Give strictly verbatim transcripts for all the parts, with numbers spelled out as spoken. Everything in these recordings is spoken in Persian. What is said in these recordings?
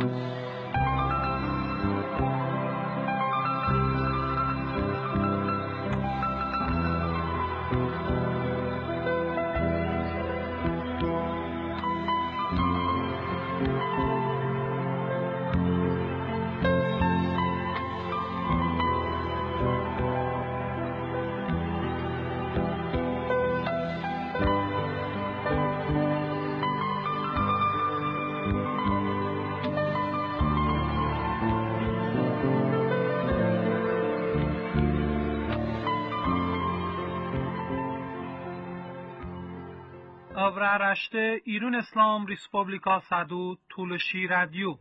Avraaraşte İrun İslam Respublika Sadu Tuluşi Radyo.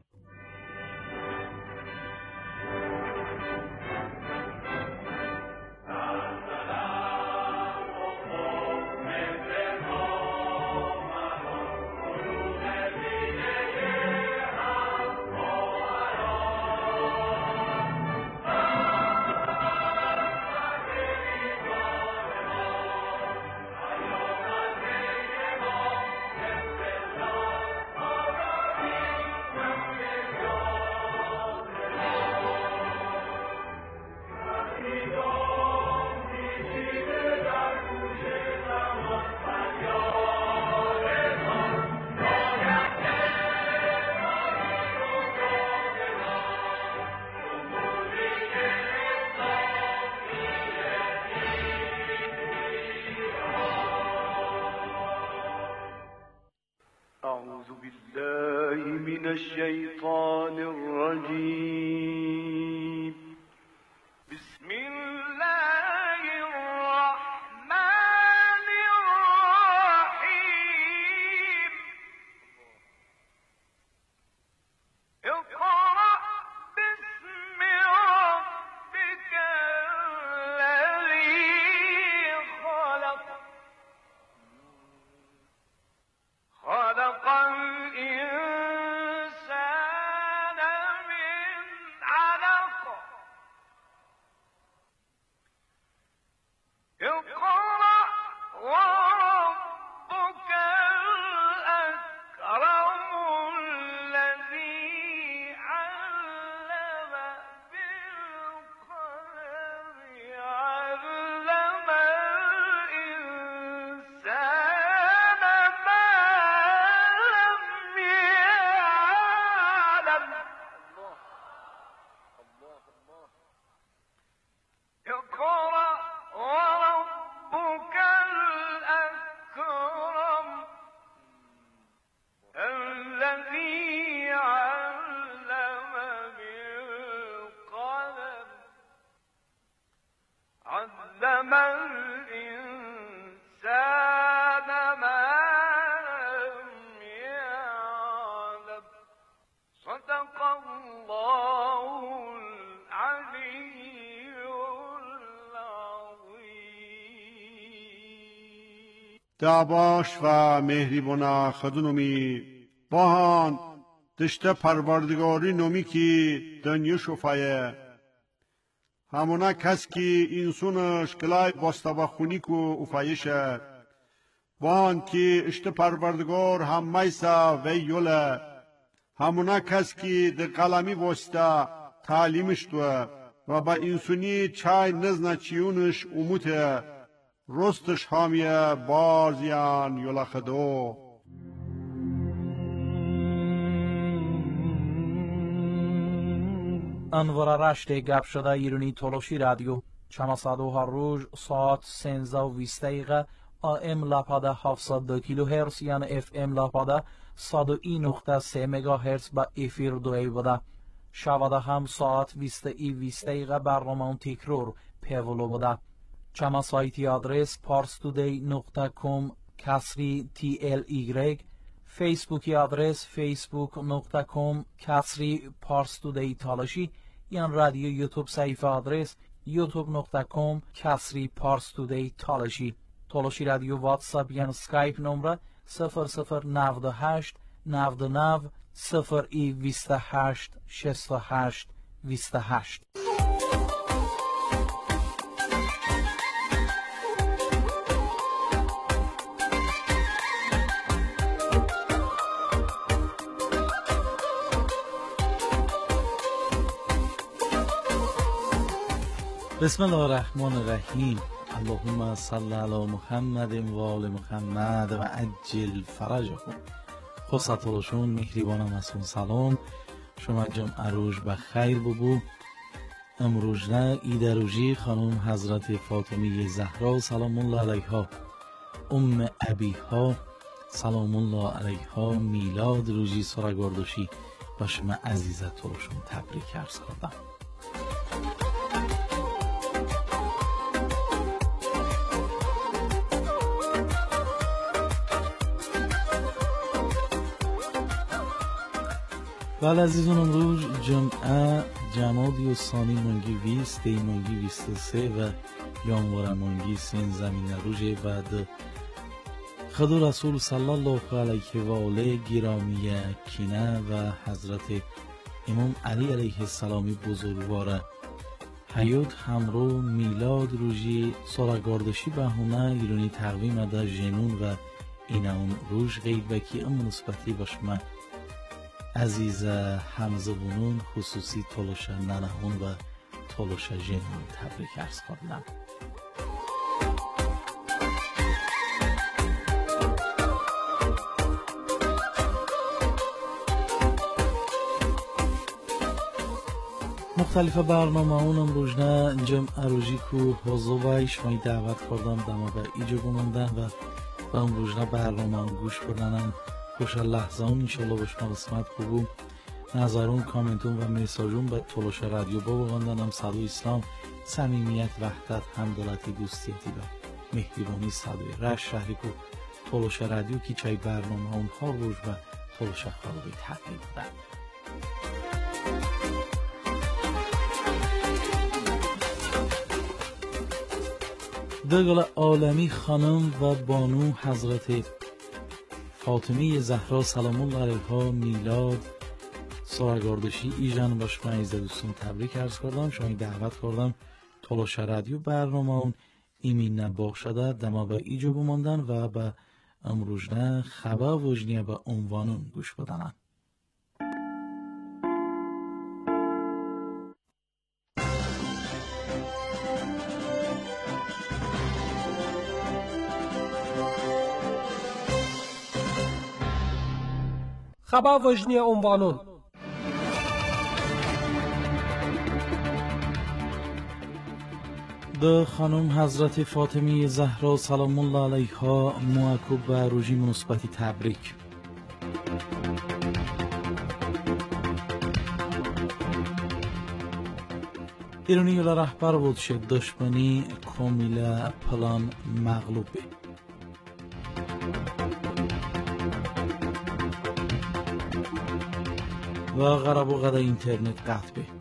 أعوذ بالله من الشيطان الرجيم. بسم الله الرحمن الرحيم. اقرأ باسم ربك الذي خلق خلق الإنسان من علق. اقرأ وربك الأكرم الذي علم بالقلم علم الإنسان ما لم يعلم. اقرأ وربك الأكرم الذي علم بالقلم علم الإنسان ما لم يعلم. صدق الله العلي العظيم. دعواش و مهریبانا خدونومی باهان دشته پروردگاری نومی کی دنیا شفایه همونا کس کی انسونش کلای باستابا خونی کو افایشه باهان کی اشته پروردگار هم میسا و یوله همونا کس کی در قلمی واسطه تعلیمش دوه و با انسونی چای نزنا چیونش اموته رستش حامیه بارزیان یولا خدو. انوار رشته گپ شده ایرانی تولوشی رادیو چما صدو هر روز ساعت سنزده و بیست دقیقه آم لپاده هفتصد و دو کیلو هرتز یعنی اف ام لپاده صد و یک نقطه سه مگا هرتز با افیر دوی بوده. شباده هم ساعت بیست ای بیست دقیقه برنامه تکرار پیولو بوده. چما سایتی آدرس parstoday نقطه com کسری تی ال ایگرگ، فیسبوکی آدرس facebook نقطه com کسری parstoday تالاشی، یان رادیو یوتیوب صفحه آدرس youtube نقطه com کسری parstoday تالاشی. تالاشی رادیو واتساپ یان سکایپ نمره صفر صفر نود و هشت نود و نه صفر ای بیست و هشت شصت و هشت بیست و هشت. بسم الله الرحمن الرحیم. اللهم صل علی محمد و آل محمد و عجل فرجهم. خصتولشون مهربانم هستون. سلام شما جمعه روز بخیر ببو. امروز نه ایدروژی خانم حضرت فاطمه زهرا سلام الله علیها، ام ابیها سلام الله علیها میلاد روزی سراگردشی و شما عزیزتولشون تبریک عرض کردم. بله عزیزان، امروز جمعه جمادی و ثانی مانگی ویست دی مانگی ویست سه و یانوار مانگی سین زمین روژه بعد خدا رسول صلی الله علیه و آله گرامی کینه و حضرت امام علی علیه السلامی بزرگوار حیات همرو میلاد روژی سراگردشی بهونه ایرانی تقویم در جنون و اینون روژ غیبکی ام نسبتی باشمه عزیز حمزه بونون خصوصی تولوش ننهون و تولوش جنون تبریک عرض کردم. مختلف برنامه اونم روزنه جمع روزی که حضوی شمایی دعوت کردم دما به ایجا بماندن و به اون روزنه برنامه هم گوش بردنم خوش لحظه هم انشالله باشما قسمت بگو نظرون کامنتون و میساجون به تولوش رادیو باباندنم. صدای اسلام، صمیمیت، وحدت، همدلتی، دوستیتی و مهربانی صدای رش شهری که تولوش رادیو کی چای برنامه اونها روز و تولوش خالقی تقدیم بودن. دگل عالمی خانم و بانو حضرت فاطمه زهرا سلام الله علیها میلاد سراگردشی ایجان باشما عزیز دوستون تبریک عرض کردم. شما دعوت کردم تولوش رادیو برنامه اون ایمین نباق شده دما به ایجا بماندن و به امروزنه خبر وجنیه به عنوانون گوش بدنن. خبر وجنی عنوانون د خانم حضرت فاطمه زهرا سلام الله علیها معکوب به روژی مناسبتی تبریک. ایرانی یلا رهبر بود شد دشمنی کامل پلان مغلوبه. و غرب و غدا اینترنت قطع به.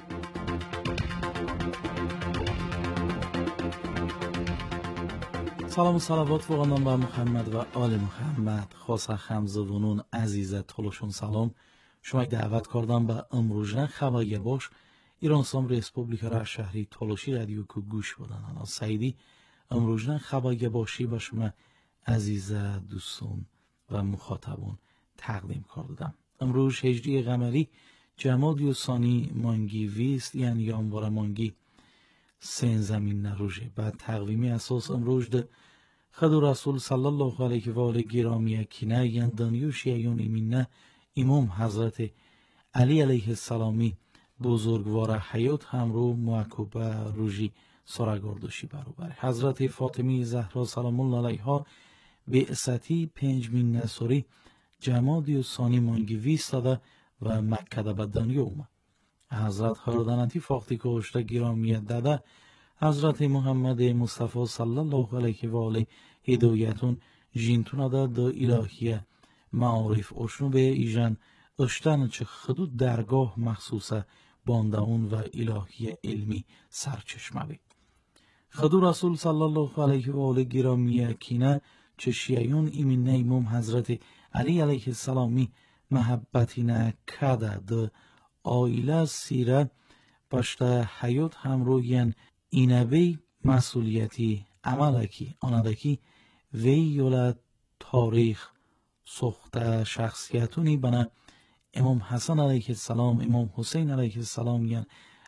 سلام و صلوات فوقاندم بر محمد و آل محمد. خاصه خمزدونون عزیزه تولوشون سلام شما دعوت کردم به امروزن خبری باش ایران سام ریسپوبلیک را شهری تولوشی رادیو که گوش بدن. انا سعیدی امروزن خبری باشی با شما عزیزه دوستون و مخاطبون تقدیم کردم. امروز هجده قمری جمادی و ثانی مانگی ویست یعنی یانوار مانگی سین زمین نروژه بعد تقویمی اساس امروز ده خدا رسول صلی الله علیه و آله گرامی کینه یعنی دانیوش یون ایمینه امام حضرت علی علیه السلامی بزرگوار حیات همرو معکوب روژی سراگردشی برابر حضرت فاطمه زهرا سلام الله علیها بعثتی پنجمین نصری جمادی و ثانی مانگی ویست داده و مکه به دنیا اومد. حضرت خردانتی فاختی که اشتا گرامیت داده حضرت محمد مصطفی صلی الله علیه و آله هدایتون جینتون داده دا الهیه معارف اشنو به ایجان اشتن چه خدود درگاه مخصوصه باندهون و الهیه علمی سرچشمه بی. خدو رسول صلی الله علیه و آله گرامی کینه چه شیعیون ایمین امام حضرت علی علیه السلامی محبتی نکده ده آیله سیره باشته حیات همروین اینوی مسئولیتی عملکی آندکی وی یولد تاریخ سخته شخصیتونی بنا امام حسن علیه السلام امام حسین علیه السلام یعن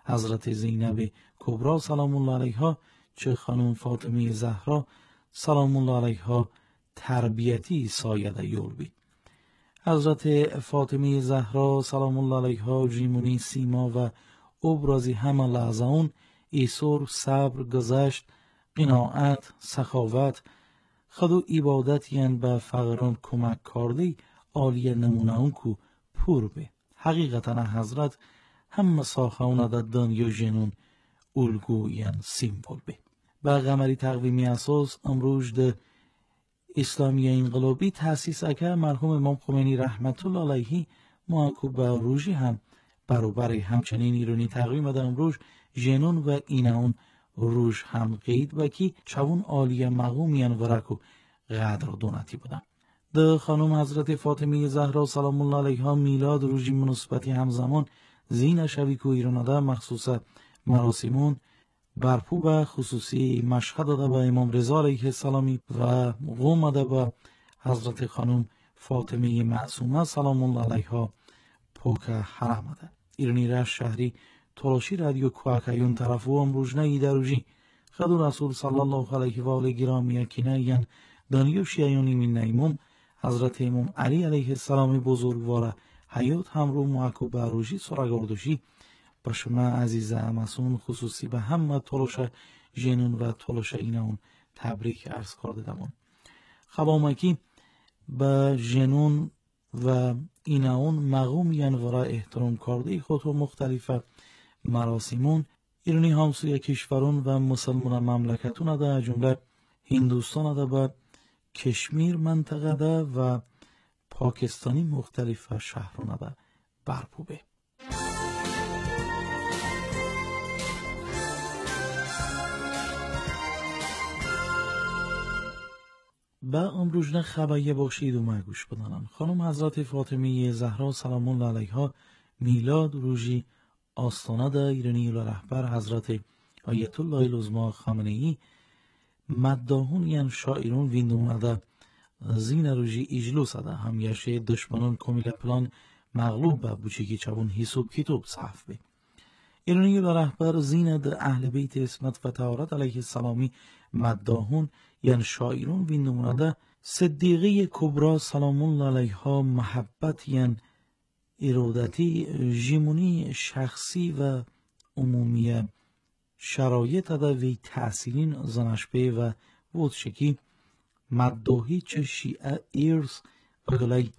حضرت زینب کبرا سلام الله علیها چه خانم فاطمه زهرا سلام الله علیها تربیتی سایده یول بی. حضرت فاطمه زهرا سلام الله علیها جیمونی سیما و ابرازی همه لحظه اون ایسور صبر گذشت قناعت سخاوت خدو عبادت یعن به فقران کمک کردی عالی نمونه اون کو پور به. حقیقتا حضرت همه ساخه اون دا دنیا جنون الگو یعن سیمبول به. به غمری تقویمی اساس امروز ده اسلامی انقلابی تأسیس اکر مرحوم امام خمینی رحمت الله علیه معاکوب به روژی هم برابر همچنین ایرانی تقویم ده امروز جنون و ایناون روش هم قید بکی چون عالی مقومیان ورکو قدر دونتی بودن. ده خانم حضرت فاطمه زهرا سلام الله علیها میلاد روژی مناسبتی همزمان زین شوی کو ایران ده مخصوص مراسمون برپو به خصوصی مشهد داده با امام رضا علیه السلامی و قوم داده با حضرت خانم فاطمه معصومه سلام الله علیها پوک حرم ده. ایرانی رش شهری تلاشی رادیو کوکایون طرف و امروز نگی دروجی خدو رسول صلی الله علیه و آله گرامی اکینه ین دانیو شیعیانی من نیموم حضرت امام علی علیه السلام بزرگواره حیات همرو معاکو بروجی سرگردشی با شما عزیز امسون خصوصی به همه تلاش جنون و تلاش اینون تبریک عرض کرده دمون. خبامکی به جنون و اینون مقوم یعن ورا احترام کرده خود و مختلف مراسمون ایرانی همسوی کشورون و مسلمان مملکتون ده جمله هندوستان ده به کشمیر منطقه ده و پاکستانی مختلف شهرون ده برپوبه. با امروزنه خبریه باشید و مگوش بدانم. خانم حضرت فاطمه زهرا سلام الله علیها میلاد روژی آستانه ده ایرانی و رهبر حضرت آیت الله العظما خامنه ای مداهون یعن شاعرون ویندونه ده زین روژی اجلوس ده همیشه دشمنان کمیل پلان مغلوب به بوچگی چون حساب کتاب صحف به. ایرانی و رهبر زین ده اهل بیت اسمت و طهارت علیه السلامی مداهون یعن شاعرون ویندونه ده صدیقه کبرا سلام الله علیها محبت یعن ارادتی جیمونی شخصی و عمومی شرایط ده وی تحصیلین زنشبه و وودشکی مداهی چه شیعه ایرس بگلی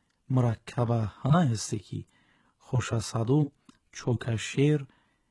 مرکبه هنه هستی خوش صدو چوک شیر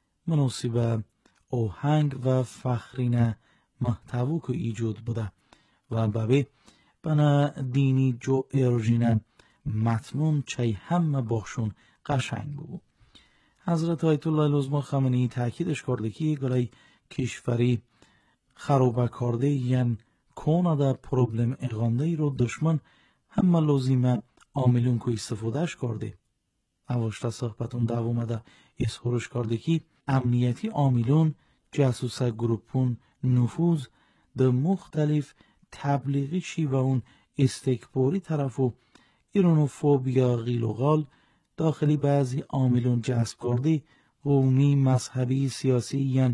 مناسب اوهنگ و فخرین محتوی که ایجاد بوده و بابه بنا دینی جو ارژینن متنون چای همه باشون قشنگ بود. حضرت آیت الله العظما خامنه ای تاکیدش کرده که گلای کشوری خرابه کرده یعن کونه ده پروبلم اقانده ای رو دشمن همه لازمه عاملون که استفادهش کرده. اواشتا صحبتون دوامه ده اظهارش کرده که امنیتی عاملون جاسوس گروپون نفوذ ده مختلف تبلیغی شی و اون استکباری طرفو ایرانوفوبیا غیل و غال داخلی بعضی عاملون جذب کرده قومی مذهبی سیاسی یعن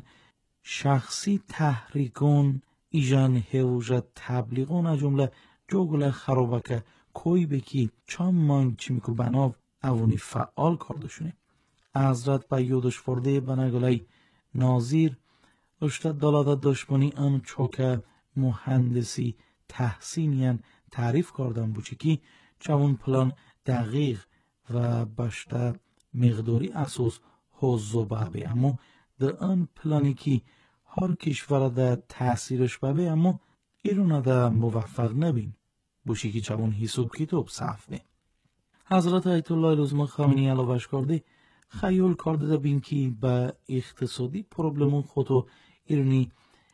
شخصی تحریکون ایجان هوجت تبلیغون از جمله جوگل خرابکه کوی بکی چام مانگ چی میکو بناو اونی فعال کردشونه. حضرت با یودش فرده بناگلای ناظیر اشتاد دالات دشمنی ام چوکه مهندسی تحسینیان تعریف کردن بوچه کی چون پلان دقیق و بشته مقداری اساس حوضو بابه اما در آن پلانی که هر کشور ده تأثیرش بابه اما ایران ده موفق نبین بوچه کی چون حساب کتاب صحفه. حضرت آیت الله العظما خامنه ای علاوهش کرده خیال کرده ده بین که با اقتصادی پروبلمون خودو ایرانی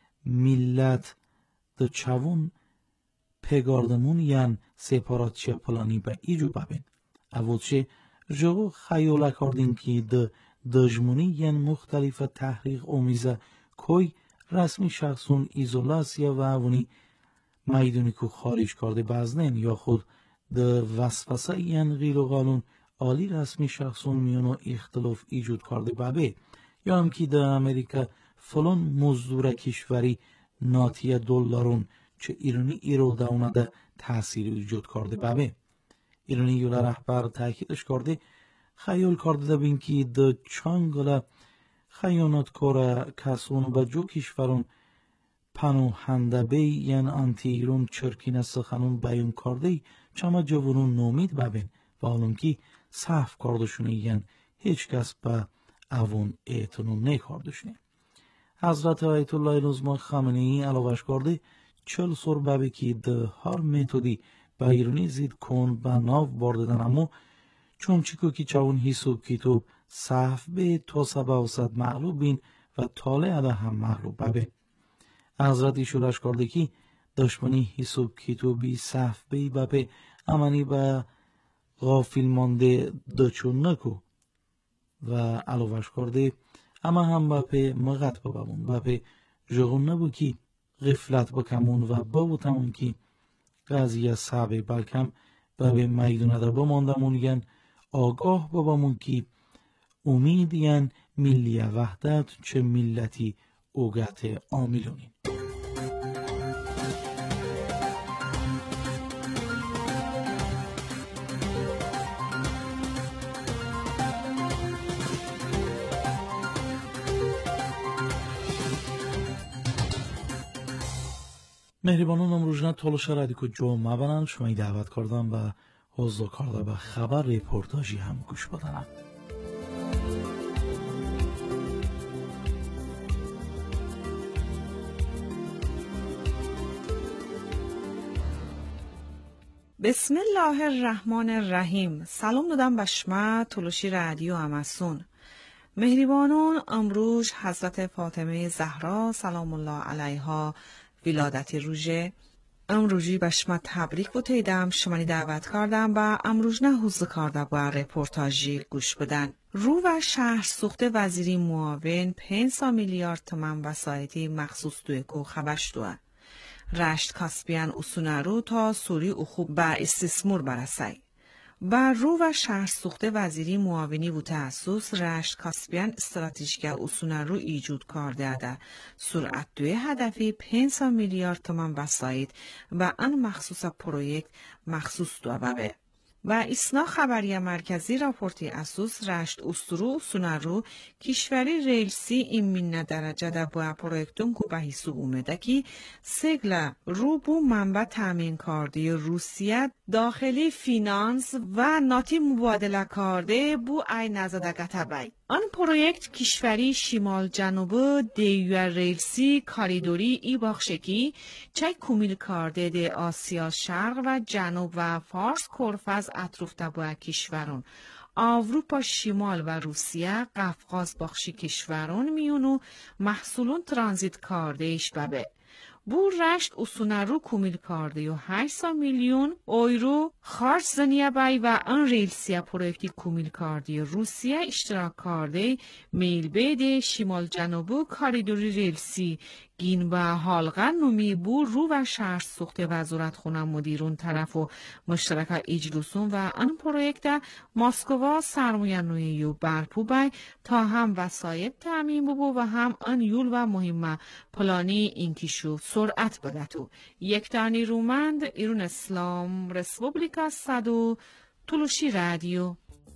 ملت ده چون پگاردمون یعن سپاراتچی پلانی به ایجو ببین. اوچه جو خیال کردین که ده دجمونی یعن مختلف تحریق اومیزه کوی رسمی شخصون ایزولاسیا و اونی میدونی که خارج کرده بزنین یا خود ده وسوسه یعن غیر و قانون عالی رسمی شخصون میانو اختلاف ایجود کرده ببه یا هم که در امریکا فلان مزدور کشوری ناتیه دلارون چه ایرانی ایرو داونه ده تأثیر وجود کرده بابه. ایرانی یولا رهبر تاکیدش کرده خیال کرده ده بین که ده چانگلا خیانت کاره کسون با جو کشورون پناهنده بی یعن آنتی ایران چرکین سخنون بیان کرده چما جوانون نومید ببین و حالون که صحف کردشونه یعن هیچ کس با اوون اعتنون نکردشونه. حضرت آیت الله العظما خامنه‌ای علاوهش کرده چل سر ببی که ده هر متدی با ایرانی زید کن با ناو بردن اما چون چیکو که چون حساب کتاب صحف به تا سبا و صد مغلوب بین و طالع ادا هم مغلوب ببین. حضرت ایشورش کرده که دشمنی حساب کتابی صحف بی بپه امانی با غافل مانده دچون نکو و علاوهش کرده اما هم بپه مغت ببمون بپه جغون نبو که غفلت بکمون و بابوتمون که قضیه صعبه بلکم بپه میدونه در بماندمون ین آگاه بابمون که امید ین ملی وحدت چه ملتی اوگت آمیلونی. مهربانان امروزنا تولش رادیو جمعه بنان شما دعوت کردم و حضور کرده به خبر ریپورتاجی هم گوش بدنم. بسم الله الرحمن الرحیم. سلام دادم به شما تولشی رادیو امسون. مهربانان امروز حضرت فاطمه زهرا سلام الله علیها ولادت روژه امروزی به شما تبریک بوتیدم شمانی دعوت کردم و امروز نه حوزه کرده با رپورتاجی گوش بدن. رو و شهر سوخت وزیری معاون پنج میلیارد تومان وسایتی مخصوص دوی کو خبش دوه. رشت کاسپیان اسونارو تا سوری او خوب با استثمار برسی. با رو و شهر سوخت وزیری معاونی و تاسوس رشت کاسپیان استراتژیک اسونارو ایجود کرده ده. سرعت دوی هدفی پنج میلیارد تومان وسایت و آن مخصوص پروژه مخصوص دو بابه. و اسنا خبری مرکزی راپورتی اسوس رشت استرو سونارو کشوری ریلسی این درجه ده با پرویکتون که به حساب اومده که سگل رو بو منبع تامین کرده روسیه داخلی فینانس و ناتی مبادله کرده بو ای نزده گتبای. آن پروژه کشوری شمال جنوب دیوی ریلسی کاریدوری ای باخشکی چه کمیل کرده ده آسیا شرق و جنوب و فارس کرفز اطراف تبا کشورون اروپا شمال و روسیه قفقاز باخشی کشورون میونو محصولون ترانزیت کرده ایش ببه. بو رشت اسونارو کمیل کرده و هشت میلیون اویرو خارج زنیه بای و ان ریلسیه پرویکتی کمیل کرده روسیه اشتراک کرده میل بیده شمال جنوبو کاریدوری ریلسی گین با حالغن نومی بو رو و شهر سوخت وزارت خونه مدیرون طرف و مشترک اجلسون و ان پرویکت ماسکوا سرمایه نویی و برپو بای تا هم وسایب تامین ببو و هم ان یول و مهمه پلانی اینکیشو سرعت بگتو. یک تانی رومند ایرون اسلام رسپوبلیکا صدو تولوشی رادیو.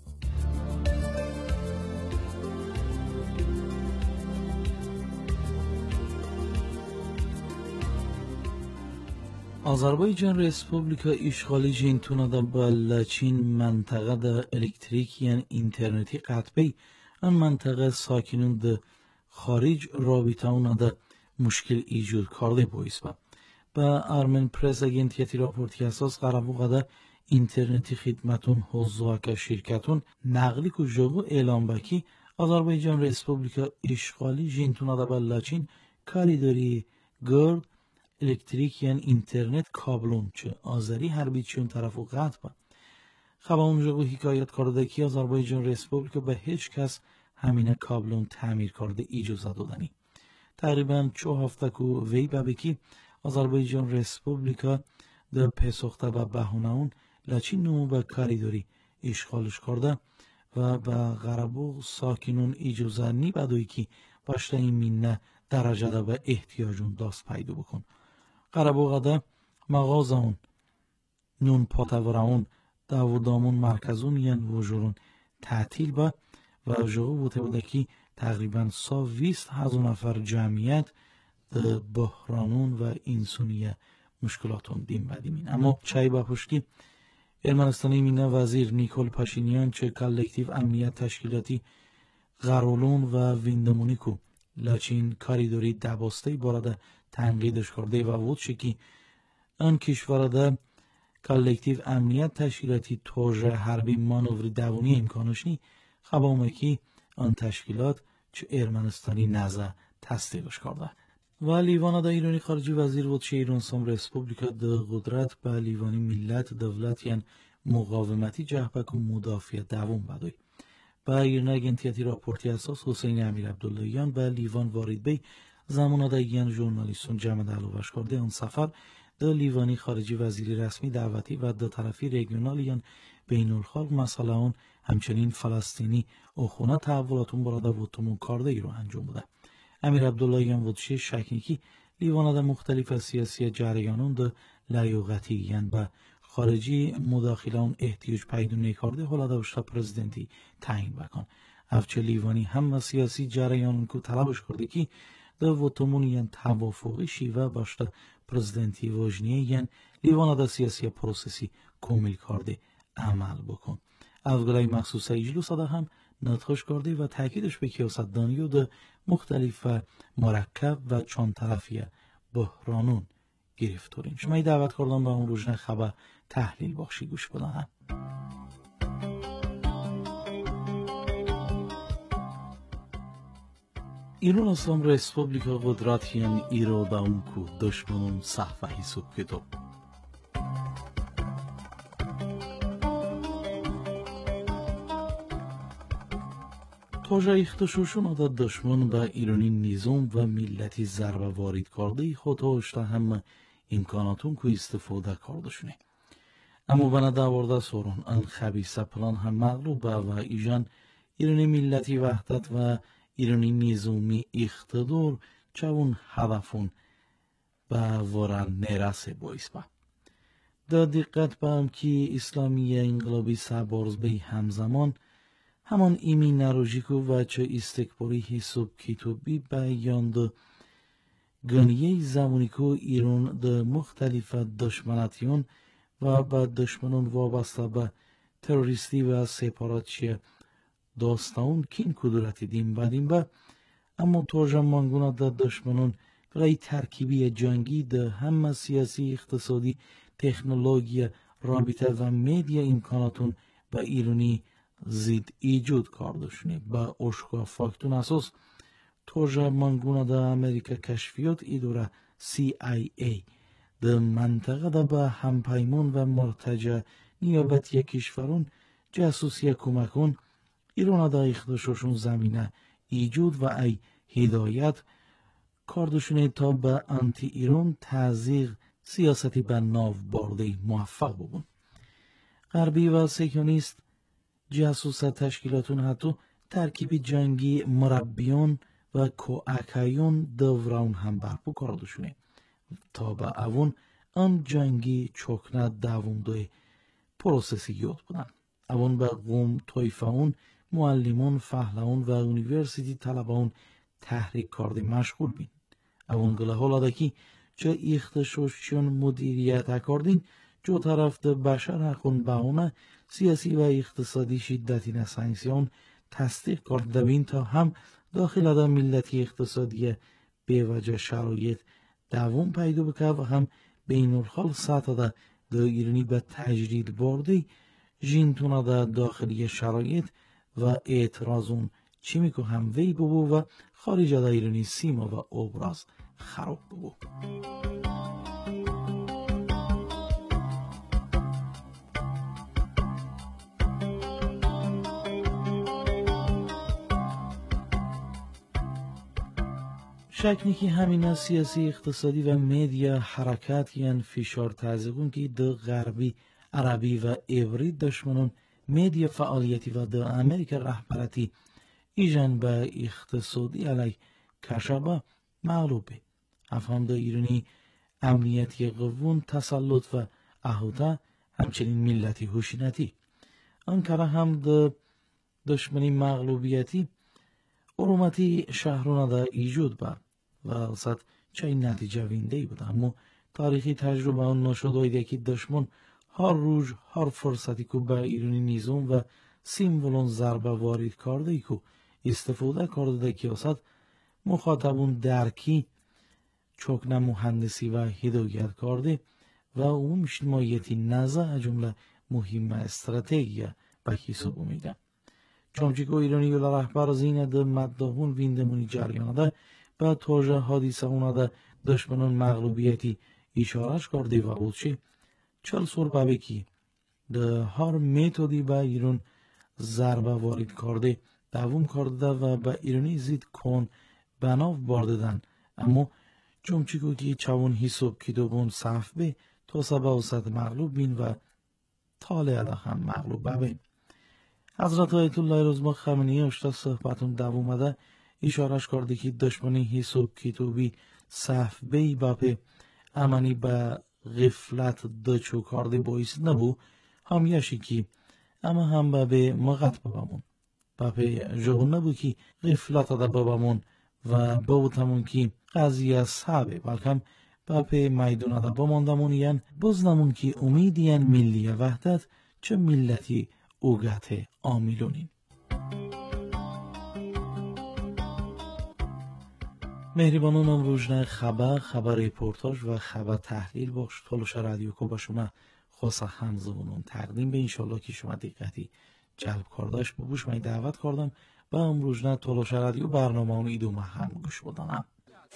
آذربایجان رسپوبلیکا اشغالی جنتونا دا با لچین منطقه دا الکتریک یعن اینترنتی قطبی ان منطقه ساکنون دا خارج رابطه اونا دا مشکل ایجاد کرده بایست با. با آرمن پرس اگنتیتی راپورتی اساس قرابوغه دا اینترنتی خدمتون حضوها شرکتون نقلی که جوگو اعلام بکی آذربایجان رسپوبلیکا اشغالی جنتونا دا با لچین کاری داری گرد الکتریک یعنی اینترنت کابلون چه آذری هر بیچون طرفو قطع با. خبا اونجا حکایت کرده که آذربایجان رسپوبلیکا به هیچ کس همینه کابلون تعمیر کرده اجازه دادنی. تقریبا چو هفته که وی بابکی آذربایجان رسپوبلیکا در پسخته و بهونه اون لچین نمو به کاری داری اشغالش کرده و با غربو ساکنون اجازه بدوی که باشته این مینه درجه ده به احتیاجون داست پیدا بکن. غربو غده مغازون نون پاتورون داودامون مرکزون ین وجورون تعطیل با و جغو بوده بوده که تقریبا سا ویست هزار نفر جمعیت ده بحرانون و انسانیه مشکلاتون دیم بدیمین. اما چای با پشتی ارمنستانی مینه وزیر نیکول پاشینیان چه کلکتیو امنیت تشکیلاتی غرولون و ویندمونیکو لچین کاریدوری دباسته بارده تنقیدش کرده و وود شکی ان کشورده کلکتیو امنیت تشکیلاتی توجه حربی مانوری دوانی امکانش نی خبامه که آن تشکیلات چه ارمنستانی نزه تصدیقش کرده. و لیوان دا ایرانی خارجی وزیر بود چه ایران سام رسپوبلیکا ده قدرت به لیوانی ملت دولت یعن مقاومتی جهبک و مدافع دوام بدوی. با ایران اگنتیتی راپورتی اساس حسین امیر عبداللهیان به لیوان وارد بی زمان دا یعن ژورنالیستون جمع دلوش کرده آن سفر ده لیوانی خارجی وزیری رسمی دعوتی و ده طرفی ریگیونال یعن بین الخلق مسئله اون همچنین فلسطینی و خونه تحولاتون براده وطمون کارده ای رو انجام بوده. امیر عبداللهیان ودشی شکنیکی لیوان ده مختلف سیاسی جریانون ده لیوغتی یعن به خارجی مداخلان احتیاج پیدا نکرده حالا داشته پرزیدنتی تعیین بکن. افچه لیوانی هم سیاسی جریانون که طلبش کرده که ده وطمون یعن توافقی شیوه باشته پرزیدنتی وجنیه یعن لیوان ده سیاسی پروسسی کامل کرده عمل بکن. افگلای مخصوص اجلوس ده هم نطخش کرده و تاکیدش به کیاستدانی و ده مختلف و مرکب و چند طرفی بحرانون گرفتورین. شما دعوت کردم به اون روزنه خبر تحلیل بخشی گوش بدانم. ایران اسلام رسپوبلیکا قدرتیان ایرو دا اون کو دشمنون صحفه حساب کتاب. توجه اختشوشون آده دشمن به ایرانی نظام و ملتی ضربه وارد کرده خود هاشته هم امکاناتون که استفاده کردشونه. اما بنا داورده سورون ان خبیثه پلان هم مغلوبه و ایجان ایرانی ملتی وحدت و ایرانی نظامی اقتدار چون هدفون به ورن نرسه باعث با. دا دقت به هم که اسلامی انقلابی سبارز به همزمان همان ایمی نروژیکو و چه استکباری حساب کتابی بیان ده گنیه زمانیکو ایران ده مختلف دشمناتیون و به دشمنون وابسته به تروریستی و سپاراتچی داستان کین کدورتی دیم بدیم با اما توجه مانگونا ده دشمنون غی ترکیبی جنگی ده همه سیاسی اقتصادی تکنولوژی رابطه و میدیا امکاناتون به ایرانی زید ایجود کردشونه. با اشکا فاکتون اساس توجه مانگونا ده امریکا کشفیات ایدوره سی آی ای ده منطقه ده به همپیمون و مرتجع نیابتی کشورون جاسوسی کمکون ایران ده اخداششون زمینه ایجود و ای هدایت کردشونه تا به انتی ایران تزریق سیاستی به ناو برده موفق ببون. غربی و سیکونیست جاسوس تشکیلاتون حتی ترکیبی جنگی مربیون و کوآکایون دوران هم برپو کردشونه تا به اون آن جنگی چکنه دوونده پروسسی یاد بودن. اون به قوم طایفهون معلمون فهلون و اونیورسیتی طلبان تحریک کرده مشغول بین. اون گله حالا که چه اختشاشیون مدیریت کردین جو طرف ده بشر حقون بهونه سیاسی و اقتصادی شدتی نسانسیون تصدیق کرده بین تا هم داخل ده ملتی اقتصادی به وجه شرایط دوام پیدا بکه و هم بین الخال سطح ده ده ایرانی به تجدید برده جینتونه ده داخلی شرایط و اعتراضون چی میکو هم وی ببو و خارج ده ایرانی سیما و ابراز خراب ببو. شکنی که همین سیاسی اقتصادی و میدیا حرکت یعن فشار تازگون که دو غربی عربی و عبری دشمنون مدیا فعالیتی و د امریکا رهبرتی ایجن به اقتصادی علی کشبه معلومه. افهم د ایرانی امنیتی قوون تسلط و احوطه همچنین ملتی هوشینتی. انکره هم د دشمنی مغلوبیتی ارومتی شهرونه دا ایجود با و البته چه نتیجه وینده بود. اما تاریخی تجربه اون نشد ویده که دشمن هر روز هر فرصتی که به ایرانی نیزم و سیمبولون ضربه وارد کرده که استفاده کرده که اصد مخاطبون درکی چوکن مهندسی و هدایت کرده و عموم اجتماعیتی نزه جمله مهم استراتژی به حساب میده. چونچه که ایرانی یولا رهبر زینه ده مدهون ویندمونی جریانه ده به توجه حادیثه اونه ده دشمنان مغلوبیتی اشارش کرده و اوچه چل سور بابه کی ده هر میتودی به ایران ضربه وارد کرده دوام کرده و به ایرانی زید کن بناف بارددن. اما چونچه که چون حساب که دوبون صف به تا سبه و ست مغلوب بین و طالعه ده هم مغلوب ببین. حضرت آیت الله رضا خامنه‌ای اشتا صحبتون دوام ده اشارش کرده که دشمنی حساب کتابی صف بی باپه امانی به غفلت دچو کرده باعث نبو هم یشی که اما هم به مغت ببامون باپه جهون نبو که غفلت ده ببامون و باوتمون که قضیه صعبه بلکه باپه میدونه ده بماندمون ین بزنمون که امیدین ملی وحدت چه ملتی اوگت آمیلونین. مهربانان امروزنه خبر خبر ریپورتاج و خبر تحلیل باش تلوش رادیو کو با شما خاصه همزمانون تقدیم به انشالله که شما دقتی جلب کرداش ببوش من دعوت کردم و امروزنه تلوش رادیو برنامه اون ایدو هم گوش بدانم.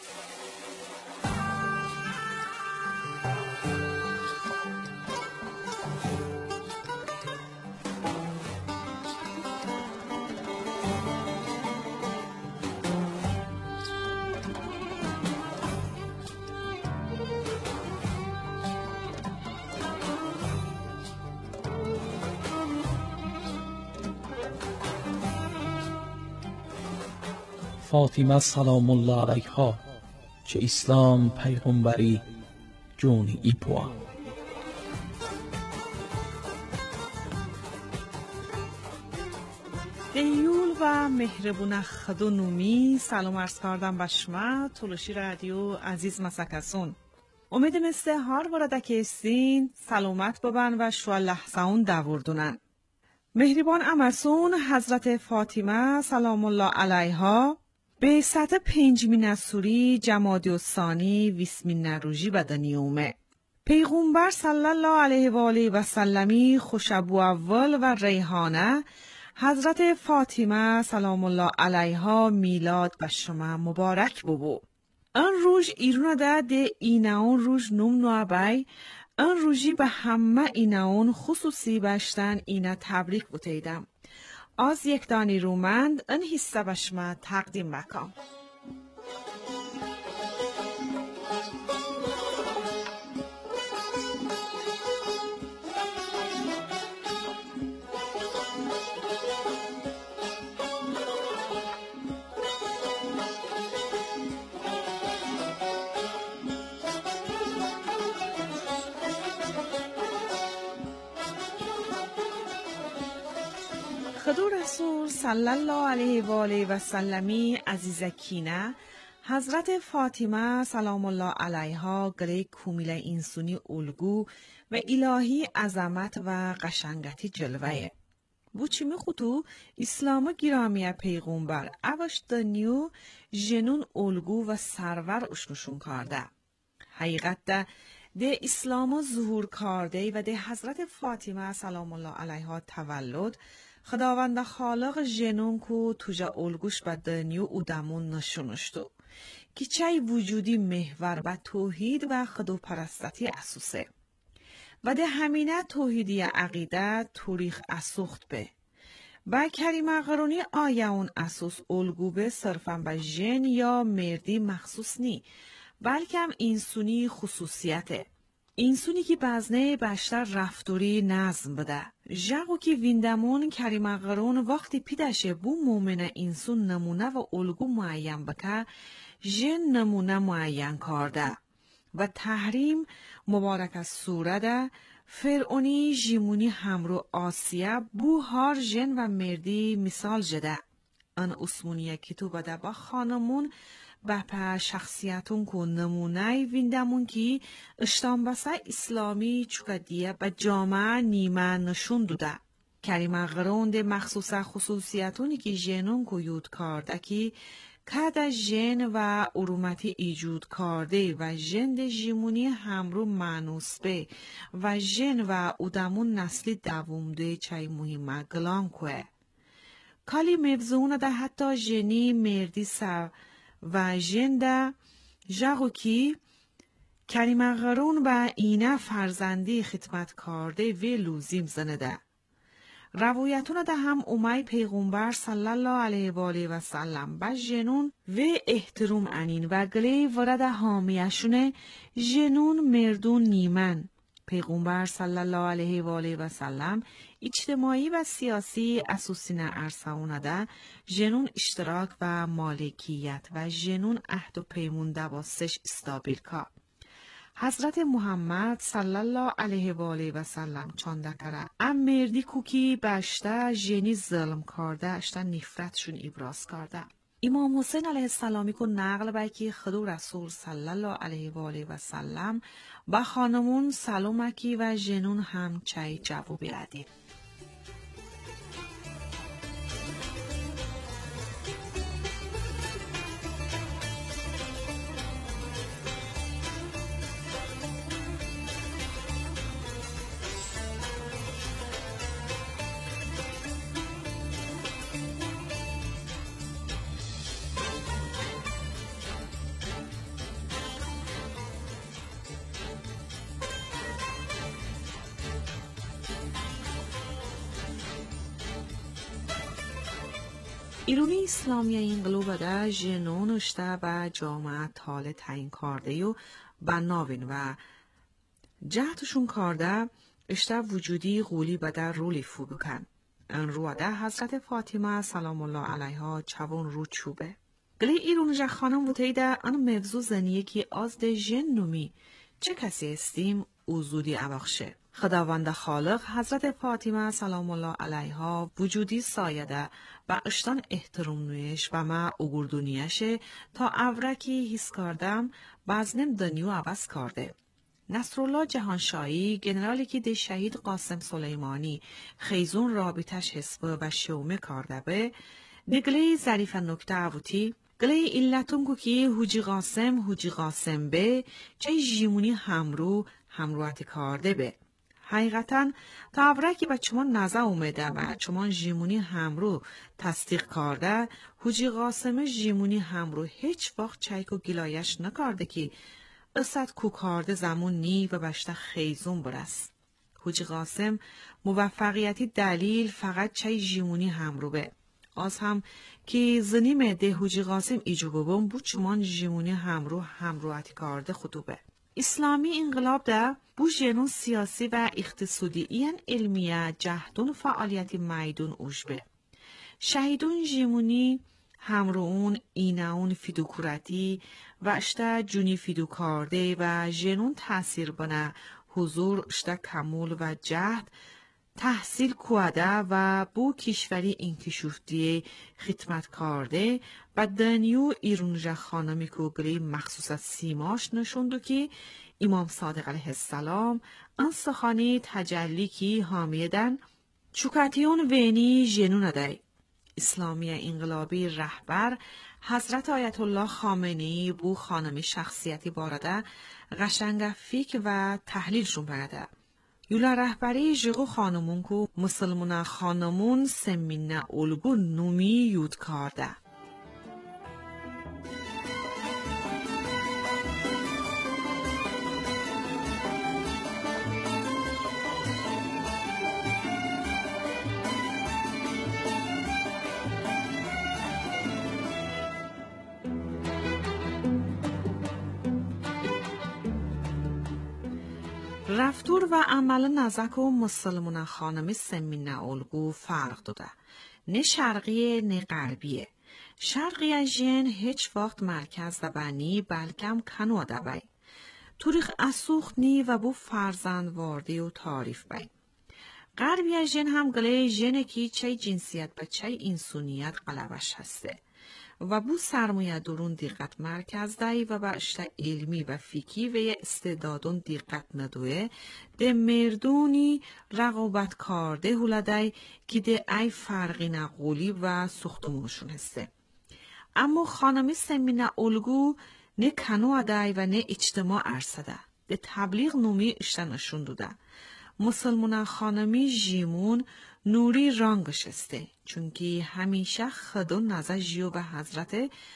فاطمه سلام الله علیها چه اسلام پیغمبری جونی ایپوا. دیول و مهربون خدو نومی سلام عرض کردم به شما تلوشی رادیو عزیز مسکسون. امید مثل هار ورده که استین سلامت ببن و شو لحظه اون دوردونن. مهربان امرسون حضرت فاطمه سلام الله علیها به سطح پنجمین نسوری جمادی الثانی ویسمین نروژی بدنی اومه. پیغمبر صلی الله علیه و آله و سلمی خوشبو اول و ریحانه حضرت فاطمه سلام الله علیها میلاد به شما مبارک ببو. ان روز ایرون ده ده ایناون روز نوم نوابای ان روزی به همه ایناون خصوصی باشتن اینا تبریک بوتیدم. از یک دانی رومند این حصه به شما تقدیم بکنم. خدو رسول صلی الله علیه و آله و سلمی عزیزکینه حضرت فاطمه سلام الله علیها گره کومیل انسونی الگو و الهی عظمت و قشنگتی جلوه. بوچی میخوتو اسلام گرامی پیغمبر اوش دنیو جنون الگو و سرور اشنشون کرده. حقیقت ده ده اسلام ظهور کرده و ده حضرت فاطمه سلام الله علیها تولد خداوند خالق جنون کو توجا الگوش به دنیو او دمون نشونشتو که چای وجودی محور به توحید و خدا پرستتی اساسه و ده همینه توحیدی عقیده توریخ اسوخت به با کریمه قرونی آیا اون اساس الگو به صرفا به جن یا مردی مخصوص نی بلکه هم انسونی خصوصیته اینسونی که بزنه بشتر رفتوری نظم بده. جاگو که ویندمون کریمغرون وقتی پیدشه بو مومنه اینسون نمونه و الگو معین بکه جن نمونه معین کرده و تحریم مبارک از سورده فرعونی جیمونی همرو آسیه بو هار جن و مردی مثال جده. ان اسمونیه که تو بده با خانمون بپا شخصیتون که نمونه ویندمون که اشتان بسه اسلامی چوکا دیه با جامعه نیمه نشون دوده. کریم غرون ده مخصوصا خصوصیتونی که جنون که یود کرده که که جن و ارومتی ایجود کرده و جن ده جیمونی همرو معنوس به و جن و ادمون نسلی دوامده چای مهمه گلان که کالی مبزونه ده حتی جنی مردی سا و جن ده جاگو کی کریم غرون و اینه فرزندی خدمت کرده و لوزیم زنه ده. روایتون ده هم اومای پیغمبر صلی الله علیه و آله و سلم با جنون و احترام انین و گلی ورد حامیشونه جنون مردون نیمن. پیغمبر صلی الله علیه و آله و سلم اجتماعی و سیاسی اساسینه ارساونه ده جنون اشتراک و مالکیت و جنون عهد و پیمون دوستش استابیل که. حضرت محمد صلی الله علیه و آله و سلم چانده کرده ام مردی کوکی بشته جنی ظلم کرده اشتا نفرتشون ابراز کرده. امام حسین علیه السلامی کو نقل بای که خدو رسول صلی الله علیه و آله و سلم با خانمون سلامکی و جنون هم چای جوابی ردید. ایرونی اسلامی انقلاب ده جنون اشته با جامعه تال تعیین کرده و بناوین و جهتشون کرده اشته وجودی غولی بده رولی فو بکن. ان رو ده حضرت فاطمه سلام الله علیها چوون رو چوبه. گلی ایرون جه خانم بوتیده ان موضوع زنیه که از ده جن نومی چه کسی استیم اوزودی اواخشه. خداوند خالق حضرت فاطمه سلام الله علیها وجودی سایده و اشتان احترام نویش و ما اگردونیشه تا اورکی حس کردم بازنم دنیو عوض کرده. نصرالله جهانشاهی گنرالی که ده شهید قاسم سلیمانی خیزون رابطش حسبه و شومه کرده به نگلی ظریف نکته عوتی گلی علتون کو که حجی قاسم حجی قاسم به چه جیمونی همرو همروحتی کرده به. حقیقتا تا اورکی با چمان نزه اومده و چمان جیمونی همرو تصدیق کرده حجی قاسم جیمونی همرو هیچ وقت چایک و گلایش نکرده که اصد کو کرده زمون نی و بشته خیزون برست. حجی قاسم موفقیتی دلیل فقط چای جیمونی همرو به. از هم که زنیم ده حجی قاسم ایجو ببون بود چمان جیمونی همرو همروحتی کرده خطوبه. اسلامی انقلاب ده بو جنون سیاسی و اقتصادی این علمیه جهدون فعالیتی میدون اوشبه. شهیدون جیمونی همرون ایناون فیدوکوراتی و اشتا جونی فیدو کرده و جنون تاثیر بنا حضور اشتا کمول و جهد تحصیل کوده و بو کشوری انکشوفتی خدمت کرده و دنیو ایرونجا خانمی کوگلی مخصوصا سیماش نشوندو که امام صادق علیه السلام انسخانی تجلی کی حامیدن چوکاتیون وینی جنون دای. اسلامی انقلابی رهبر حضرت آیت الله خامنه‌ای بو خانمی شخصیتی بارده قشنگ فیک و تحلیلشون برده. یولا رهبری جگو خانمون کو مسلمون خانمون سمینه الگو نومی یود کرده. رفتور و عمل نزک و مسلمان خانمی سمینه اولگو فرق داده. نه شرقیه نه غربیه. شرقی جن هیچ وقت مرکز دبنی بلکم کنو دبای. توریخ اسوخت نی و بو فرزند واردی و تعریف بای. غربی جن هم گله جنه کی چه جنسیت با چه انسانیت قلبش هسته. و بو سرمایه درون دقت مرکز دایی و با اشتا علمی و فیکی و یه استعدادون دقت ندوه ده مردونی رقابت کارده هولدای که ده ای فرقی نقولی و سختمونشون هسته. اما خانمی سمینه اولگو نه کنو دایی و نه اجتماع ارسده. ده تبلیغ نومی اشتا نشون دوده. مسلمان خانمی جیمون نوری رانگش استه چونکی همیشه خدو نزد جیو به حضرت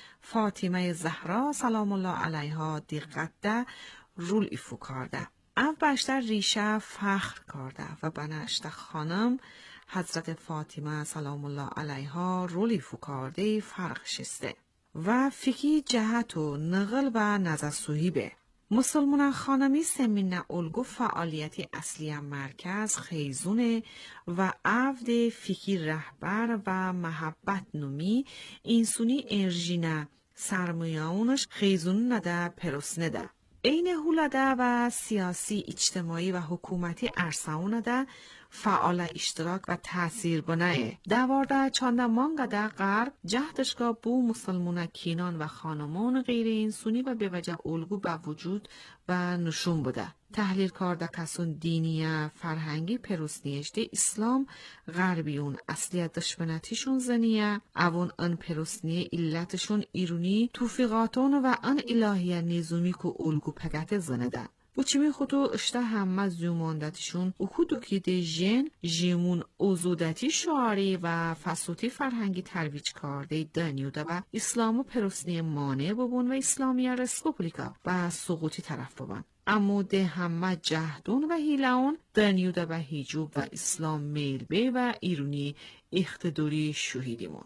فاطمه زهرا سلام الله علیها دقت ده رول ایفو کرده. او بشتر ریشه فخر کرده و بنشت خانم حضرت فاطمه سلام الله علیها رول ایفو کرده فرق شسته و فکی جهت و نقل و نزد صحیبه. مسلمان خانمی سمینه اولگو فعالیتی اصلی مرکز خیزونه و عفد فکی رهبر و محبت نومی اینسونی ارژینه سرمایه اونش خیزون نده پروس نده. این هولده و سیاسی اجتماعی و حکومتی ارساونه ده فعال اشتراک و تأثیر بناه. دوارده چانده مانگده غرب جهدشگاه بو مسلمون کینان و خانمان غیر انسانی و به وجه الگو به وجود و نشون بوده. تحلیل کرده کسون دینی فرهنگی پروسنیشته اسلام غربیون اصلیت دشمنتیشون زنیه اوون ان پروسنی علتشون ایرونی توفیقاتون و ان الهیه نظامی که الگو پگت زنده. بو چیمی خودو اشته همه زیوماندتشون او خودو که ده جن جیمون اوزودتی شعاری و فسوتی فرهنگی ترویج کرده دنیوده و اسلام و پروسنی مانع ببون و اسلامی رسپوبلیکا و سقوطی طرف ببون. اما ده همه جهدون و هیلون دنیوده و هیجوب و اسلام میل بی و ایرونی اقتداری شهیدیمون.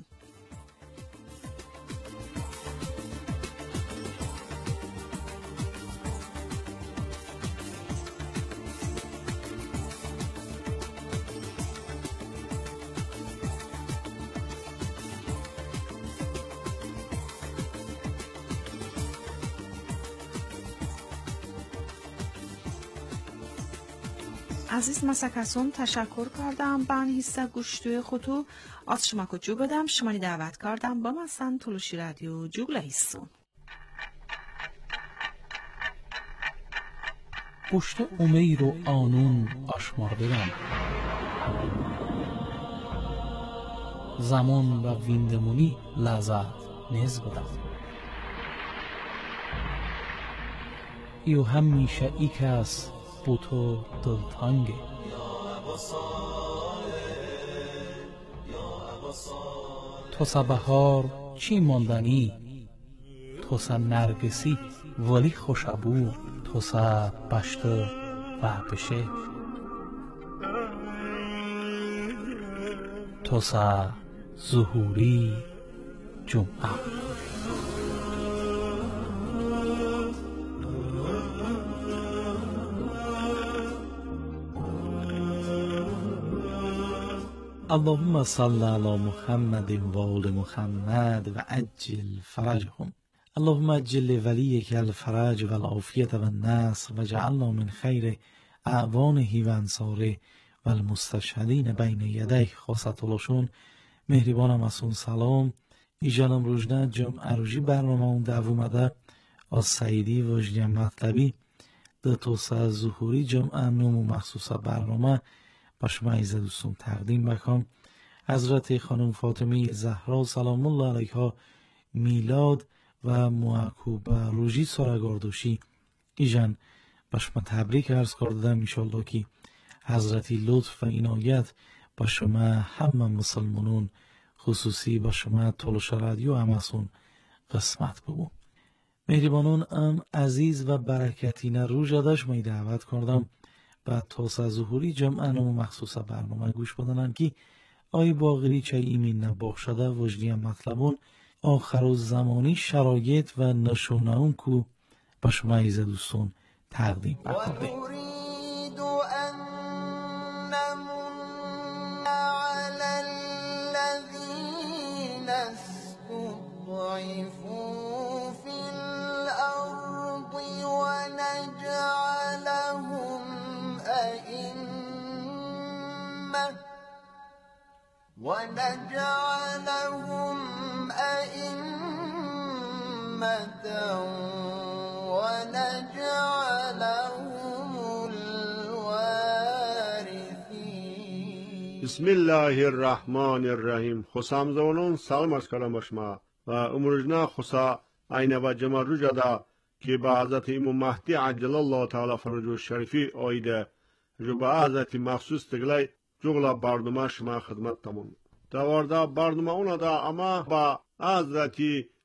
عزیز مسکسون تشکر کردم بان حصه گوشتوی خودو از شما که جو بدم شمانی دعوت کردم با مثلا تلوشی رادیو جوگله حصون گوشت امیر و آنون آشمار بدم زمان و ویندمونی لذت نیز بدم ایو همیشه ای کس بوتو دلتانگه تو سا بهار چی ماندنی تو سا نرگسی ولی خوشبو تو سا بشت و بشه تو سا ظهوری جمعه اللهم صل على محمد و آل محمد و عجل فرجهم اللهم عجل وليك الفرج و العافیت و النصر و جعلنا من خیر اعوانه و انصاره و المستشهدین بین یدیه خاصت الاشون مهربانم اسون سلام ایجانم روژنه جمعه روژی برنامه اون دعو اومده از سعیدی وجدی مطلبی ده توسعه ظهوری جمعه نوم و مخصوص برنامه با شما عزیز دوستان تقدیم بکنم حضرت خانم فاطمه زهرا سلام الله علیها میلاد و معکوب روژی سارگاردوشی ایجان با شما تبریک عرض کردم انشالله که حضرتی لطف و عنایت با شما همه مسلمانون خصوصی با شما تلوش رادیو همسون قسمت ببون مهربانون ام عزیز و برکتینه رو جداش می دعوت کردم بعد توسعه ظهوری جمعه نمو مخصوص برنامه گوش بدنن که آی باقری چه ایمین نباخ شده وجدی مطلبون آخر و زمانی شرایط و نشونه اون کو با شما عزیز دوستون تقدیم بکنده ونجعلهم أئمة ونجعلهم الوارثين. بسم الله الرحمن الرحیم. خسام زونون سلام از کلام باشما و امروزنا خسا عین و جمع رو جدا که با حضرت امام مهدی عجل الله تعالی فرجه شریفی آیده جو با حضرت مخصوص تگلی جغلا برنامه شما خدمت تمام دوارده برنامه اونا دا اما با حضرت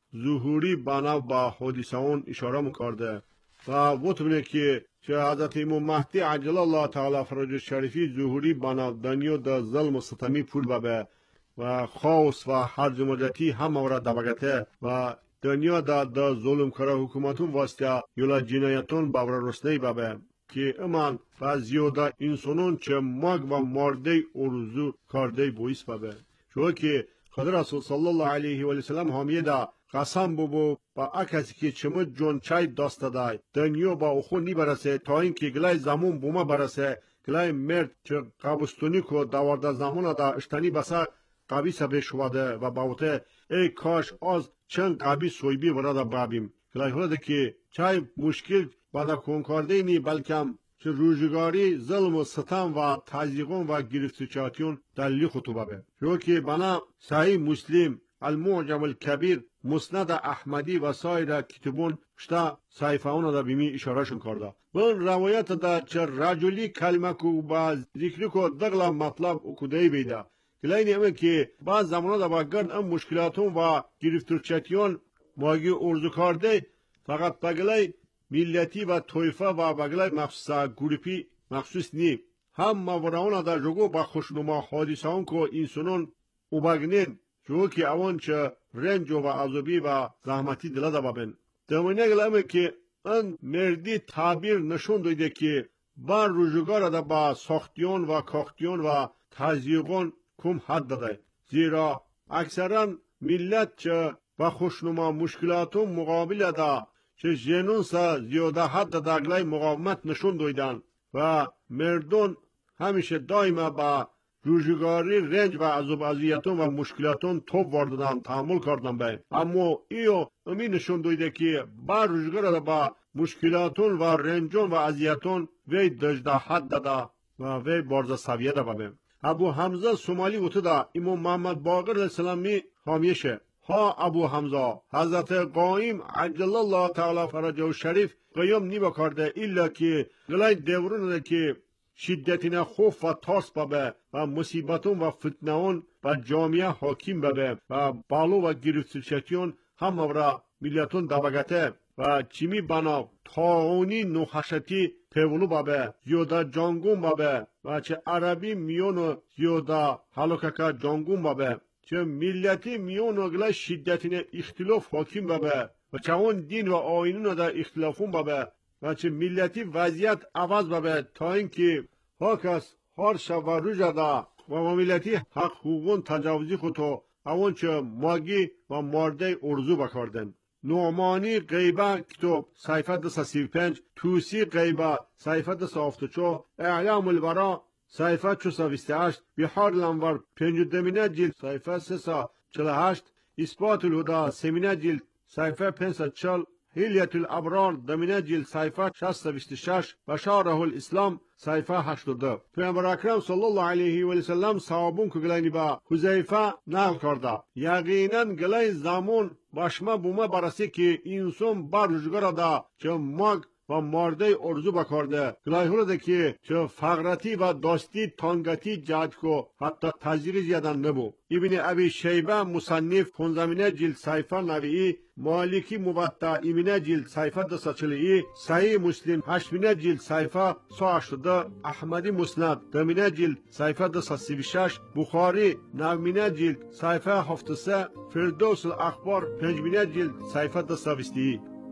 ظهوری بنا با حدیثه اون اشاره مکرده و وطبنه که چه حضرت امام مهدی عجل الله تعالی فرجه شریفی ظهوری بنا دنیا دا ظلم و ستمی پول ببه و خاص و حرج مجتی هم را دبگته و دنیا دا دا ظلم کرا حکومتون واسطه یولا جنایتون باور رسنی ببه که امان و زیاده انسانون چه مگ و مرده ارزو کرده بویس ببه شو که خدا رسول صلی الله علیه و سلم همیه دا قسم ببو با اکسی که چمه جون چای داسته دای دنیا با اخو نی برسه تا اینکه گلای زمون بوما برسه گلای مرد چه قبستونی که دوارده زمان دا اشتنی بسه قبی سبه شواده و باوته ای کاش از چند قبی سویبی ورادا بابیم گلای حالا که چای مشکل بعد کنکارده نی بلکم چه روزگاری ظلم و ستم و تزیقون و گرفتوچاتیون دلیل خطوبه به شو که بنا صحیح مسلم المعجم الکبیر مسند احمدی و سایر کتبون شتا صحیفه اونا دا بیمی اشارهشون کرده و این روایت دا چه رجلی کلمه کو با ذکری کو دغلا مطلب و کدهی بیده گلای نیمه که بعض زمانه دا با گرد ام مشکلاتون و گرفتوچاتیون ماگی ارزو کرده فقط بگلای ملتی و طایفه و بگلای مخصوص گروپی مخصوص نی هم مورانه در جگو با خوشنما حادثه اون که انسانون او بگنین جو که اوان چه رنج و عذابی و زحمتی دل دا ببین دمینه گلمه که ان مردی تعبیر نشون داده که با روزگار دا با ساختیون و کاختیون و تزیقون کم حد داده زیرا اکثرا ملت چه با خوشنما مشکلاتون مقابل دا چه جنون سا زیاده حد دا اگلای مقاومت نشون دویدن و مردون همیشه دائما با روزگاری رنج و عذاب اذیتون و مشکلاتون توب واردن تحمل کردن به اما ایو امی نشون دویده که با روزگار با مشکلاتون و رنجون و اذیتون وی دجده حد دادا و وی بارز سویه دا ببین ابو حمزه سومالی اوتو دا امام محمد باقر علیه السلام می حامیشه ها ابو حمزه حضرت قائم عجل الله تعالی فرجه شریف قیام نی بکرده الا که گلای دورونه که شدتین خوف و تاس ببه و مصیبتون و فتنون و جامعه حاکم ببه و بالو و گرفتوچاتیون هم را ملیتون دبگته و چیمی بنا تاونی نوخشتی پیولو ببه زیاده جانگون ببه و چه عربی میونو زیاده حلوککا جانگون ببه چه ملتی میون و گلای شدتین اختلاف حاکم ببه و چه اون دین و آینون در اختلافون ببه و چه ملتی وضعیت عوض ببه تا اینکه هاکس هر شب و روز دا و ملتی حق حقوقون تجاوزی خودتو اون چه ماگی و مرده ارزو بکردن نعمانی غیبه کتاب صحیفه دسته سی و پنج توسی غیبه صحیفه دسته هفتاد و چهار اعلام البرا صحیفه چهارصد و بیست و هشت بحار الانوار پنج دمینه جلد صحیفه سیصد و چهل و هشت اثبات الهدى سمینه جلد صحیفه پانصد و چهل حلیت الابرار دمینه جلد صحیفه شصت و بیست و شش بشاره الاسلام صحیفه هشتاد و دو پیامبر اکرم صلی الله علیه و سلم صحابون که گلای با حذیفه نقل کرده یقینا گلای زمان باشما بوما برسی که انسان بر روزگار دا چه مگ و مرده ارزو بکرده گلای هلده که چه فقرتی و داستی تانگتی جد کو حتی تزیری زیادن نبو ابن ابی شیبه مصنف خونزمینه جلد صحیفه نویی مالکی موطا ایمینه جلد صحیفه دو صد و چهل صحیح مسلم هشتمینه جلد صحیفه صد و هشتاد احمدی مسند دمینه جلد صحیفه دو صد و سی و شش بخاری نومینه جلد صحیفه هفتاد و سه فردوس الاخبار پنجمینه جلد صحیفه دو صد و بیست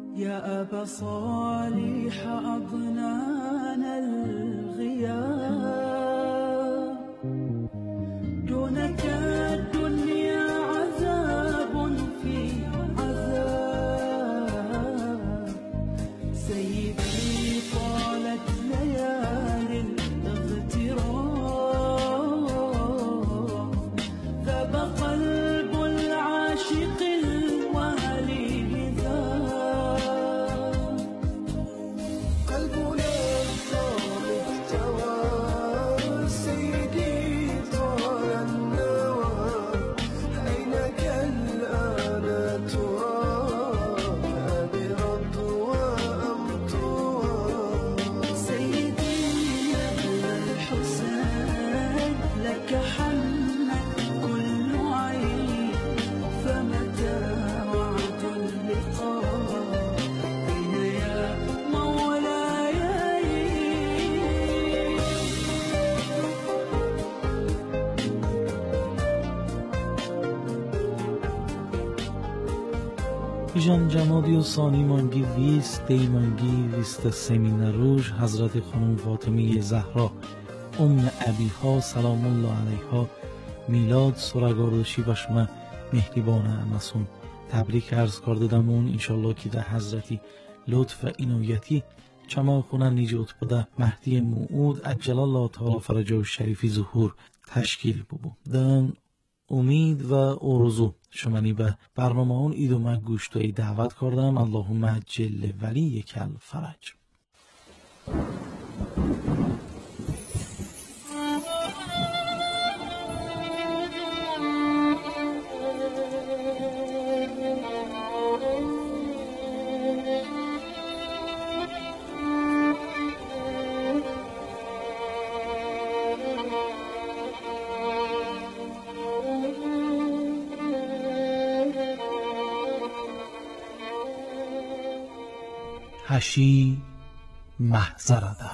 يا أبا صالح أضنانا الغياب دونك الدنيا عذاب في عذاب سيدي طالت ليالي الاغتراب ایجان جمادی و ثانی مانگی ویست دیمانگی ویست سمین روش حضرت خانم فاطمه زهرا ام ابیها سلام الله علیها میلاد سرگاردشی باشما مهربان امسون تبریک عرض کرده دمون انشالله که در حضرتی لطف و اینویتی چما خونه نجات بده مهدی موعود عجل الله تعالی فرجه و شریفی ظهور تشکیل ببو دن امید و آرزو شمانی به برنامه اون ایدو من گوشتوی دعوت کردم اللهم عجل ولی کل فرج. هشی محضرده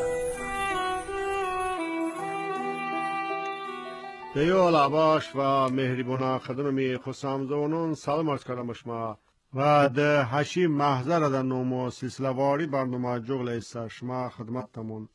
دیو لباش و مهربانا خدمه خسامزونون سلام عرض کردم شما و ده هشی محضرده نومو سلسله واری برنامه جغل ایسا شما خدمت تمون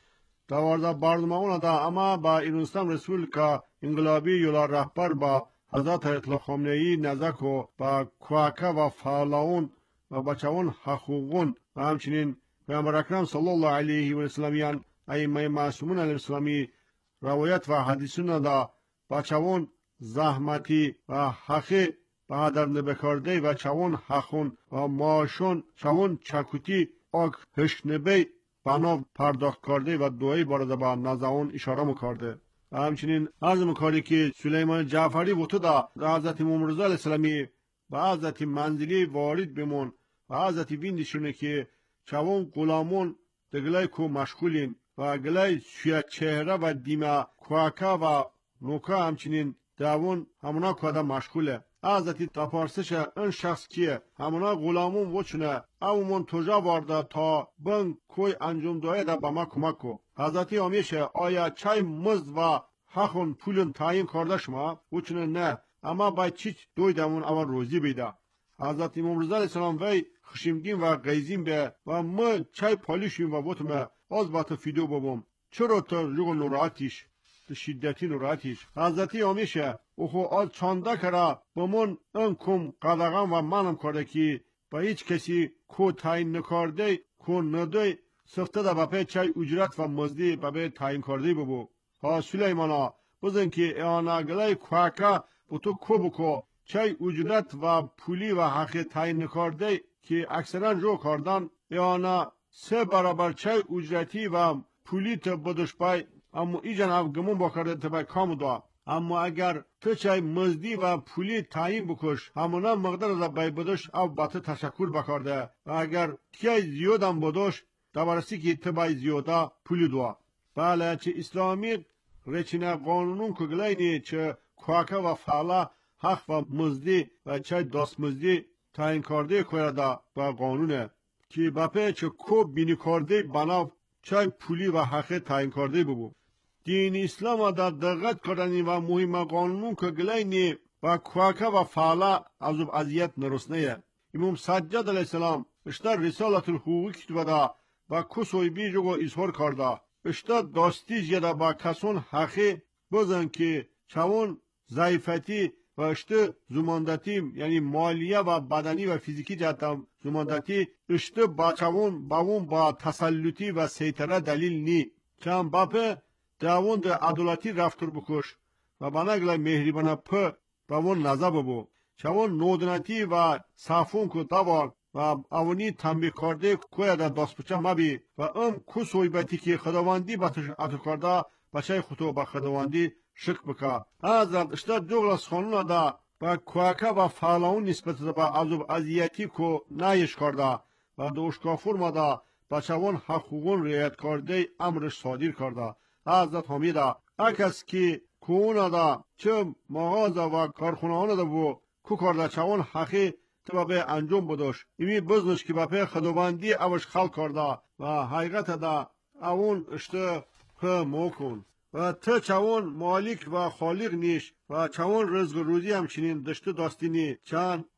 دوارده برنامه اون ده اما با ایرانستان رسولکا انقلابی یولا رهبر با حضرت اطلاع خامنه‌ای نزک و با کواکه و فعلاون و بچه‌ون حقوقون و همچنین پیامبر اکرم صلی الله علیه و سلم ائمه معصومون علیه السلامی روایت و حدیثون دا بچه‌ون زحمتی و حقی به هدر نبکارده و چون حقون و ماشون چون چکوتی آگ هشنبه بنا پرداخت کرده و دوی بارده با نزاون اشاره میکرده و همچنین عرض میکرده که سلیمان جعفری بوده دا حضرت امام رضا علیه السلامی به حضرت منزلی وارد بمون و حضرت ویندشونه که چون غلامون دگلای کو مشغولین و گلای سوی چهره و دیمه کوکه و نوکه همچنین دوون همونا کده مشغوله حضرت تپارسش این شخص کیه همونا غلامون وچونه اومون توجا وارده تا بن کوی انجام دایه ده با ما کمک کو حضرت همیشه آیا چای مزد و حقون پولون تعیین کرده شما وچونه نه اما باید چیچ دوی دمون اول روزی بیده حضرت امام رضا علیه السلام وی خشمگین و غیزین به و ما چای پالیشیم و بوتمه از بات فیدو ببوم چرا تا جو نوراتیش شدتی نوراتیش حضرتی همیشه او خو از چانده کرا بمون ان کم قدغم و منم کرده که با هیچ کسی کو تعیین نکرده کو نده سفته ده بپه چای اجرت و مزدی بپه تعیین کرده ببو ها سلیمانا بزن که اعانه گلای کوکا بو تو کو بکو چای اجرت و پولی و حق تعیین نکرده که اکثرا جو کردن اعانه سه برابر چای اجرتی و پولی تا بدش پای اما ایجان افگمون با کرده تا بای کام دوا اما اگر تو چای مزدی و پولی تعیین بکش همونا مقدار از بای بدش او باته تشکر بکرده و اگر تیای زیادم بدش دبرسی که تو بای زیاده پولی دوا بله چه اسلامی رچینه قانونون کگلینی چه کوکه و فعلا حق و مزدی و چای دست مزدی تعیین کرده کرده با قانونه که بپه چه کوب بینی کرده بناو چای پولی و حق تعیین کرده ببو دین اسلام در دقت کردنی و مهم قانون که گلینی و کوکه و فعلا از اذیت نرسنه امام سجاد علیه السلام اشتر رسالت الحقوقی کتبه دا و کسوی بیجو اظهار کرده اشتر داستی جده با کسون حقی بزن که چون ضعیفتی و اشته زماندتی یعنی مالیه و بدنی و فیزیکی جهت زماندتی اشته با چون با اون با تسلطی و سیطره دلیل نی چون باپه دوون ده عدالتی رفتار بکش و بناگلای مهریبانه په دوون نزا ببو چون نودنتی و صافون کو دوار و اونی تنبیه کرده کویا ده دست بچه مبی و ام کو صحبتی که خداوندی باتش عطا کرده بچه خطو با خداوندی شک بکا حضرت اشتر دوغلاس خانون ده با کوکه و فعلاون نسبت ده با عذاب اذیتی کو نایش کرده و دوشکافور مده بچهون حقوقون رعایت کرده امرش صادر کرده حضرت حمیده اکس که کونه دا چه مغازه و کارخونه دا بو کو کرده چون حقی تو به انجام بدوش ایمی بزنش که به خداوندی اوش خلق کرده و حقیقت دا اون اشته په موکن و تو چون مالک و خالق نیش و چون رزق روزی همچنین دشته داستینی چند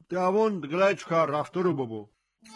دوان گلای چکار رفته رو ببو.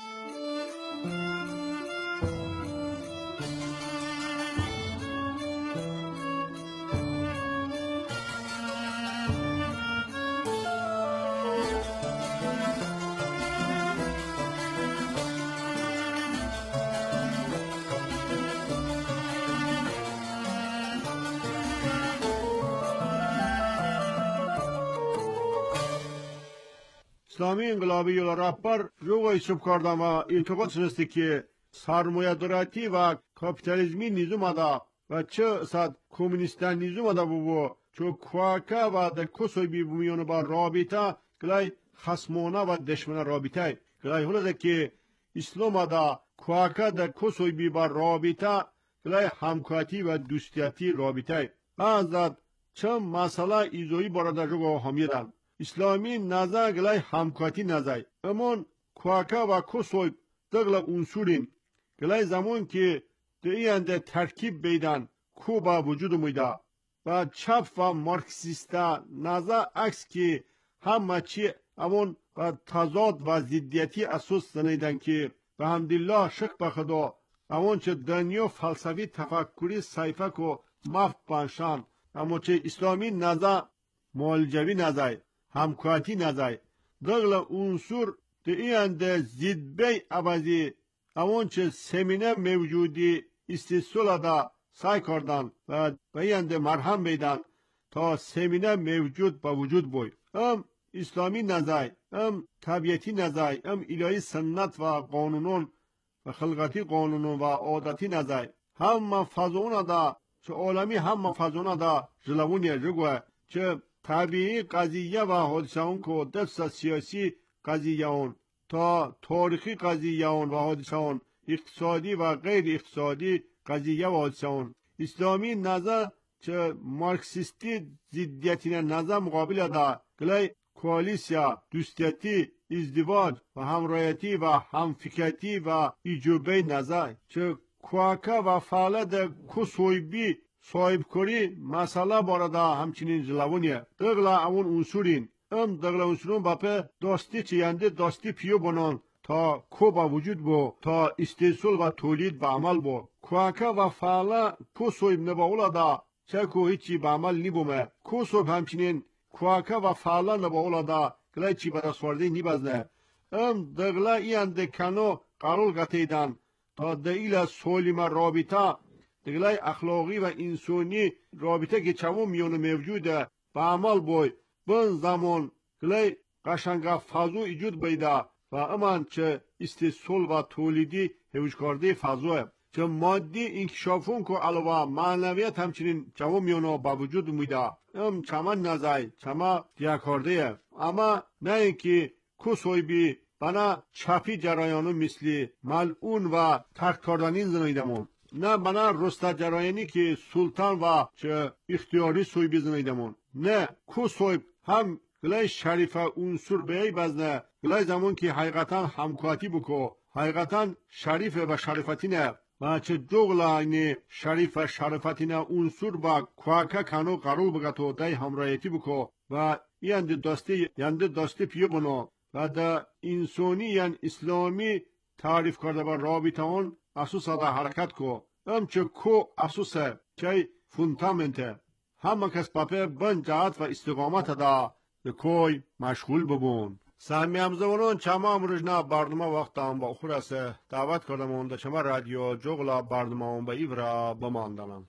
اسلامی انقلابی یولا رهبر رو ایسوب کردم و اعتقاد سنستی که سرمایه دارتی و کاپیتالیزمی نیزوم دا و چه صد کمونیستان نیزوم دا بو چو کواکه و در کسوی بی بومیون با رابطه گلای خسمانه و دشمن رابطه گلای حالا که اسلام دا کواکه در کسوی بی با رابطه گلای همکاتی و دوستیتی رابطه بعض چه مسئله ایزوی برادر جو همیدن اسلامی نزا گلای همکاتی نزای امون کواکه و کسوی دغل انصورین گلای زمان که دیانده ترکیب بیدن کو با وجود میده و چپ و مارکسیستا نزا عکس که همه چی امون و تضاد و ضدیتی اساس زنیدن که به حمدالله شک بخدا امون چه دنیا فلسفی تفکری صیفه کو مفت بانشان امون چه اسلامی نزا مالجوی نزای همکاتی نزای دغل انصور دیانده زدبی عوضی امون چه سمینه موجودی استثول دا سعی کردن و بیانده مرهم بیدن تا سمینه موجود با وجود بوی ام اسلامی نزای ام طبیعتی نزای ام الهی سنت و قانونون و خلقاتی قانونون و عادتی نزای هم فضونه دا چه عالمی هم فضونه دا جلوونی رگوه چه طبیعی قضیه و حادثه اون که دست سیاسی قضیه اون تا تاریخی قضیه اون و حادثه اون اقتصادی و غیر اقتصادی قضیه و حادثه اون اسلامی نظر چه مارکسیستی ضدیتی نظر مقابل دا گلای کوالیسیا دوستیتی ازدواج و همرایتی و همفکرتی و ایجوبه نظر چه کواکه و فعالت کسویبی صاحب کری مسئله بارده همچنین جلوونیه دغلا اون انصورین ام دغلا انصورون باپه داستی چیانده داستی پیو بنان تا کو با وجود بو تا استحصال و تولید و عمل بو کواکه و فعلا کو صاحب نباولا دا چه کو هیچی به عمل نی بومه کو صاحب همچنین کواکه و فعلا نباولا دا گلای چی بدسوارده نی بزنه ام دغلا ایانده کنو قرول گتیدن تا دلیل سولیم رابطه دگلای اخلاقی و انسانی رابطه که چمون میونه موجوده به عمل بوی بن زمان گلای قشنگه فضو ایجود بیده و امان چه استحصال و تولیدی هوش کرده فضوه چه مادی انکشافون که علاوه معنویت همچنین چمون میونه با وجود میده ام چمن نزای چما دیا کرده اما نه اینکه کسوی بی بنا چپی جرایانو مثلی ملعون و ترک کردنین زنیدمون نه بنا رستا جرایانی که سلطان و چه اختیاری سوی بزنیدمون نه کو سوی هم گلای شریفه انصور بیایی بزنه گلای زمان که حقیقتا همکاتی بکو حقیقتا شریف و شریفتی نه و چه جغلا اینی شریف و شریفتی نه انصور با کواکه کنو قرول بگتو دای همرایتی بکو و یند داستی یند داستی پیو بنو و دا انسانی یعنی اسلامی تعریف کرده با رابطه اون اساس دا حرکت کو ام چه کو اساسه چه فوندامنته همه کس پاپه بن جهت و استقامت دا به کوی مشغول ببون سمی همزمانون چما امروزنا برنامه وقت هم با خورسه دعوت کردم اون دا چما رادیو جغلا برنامه اون با ایورا بماندنم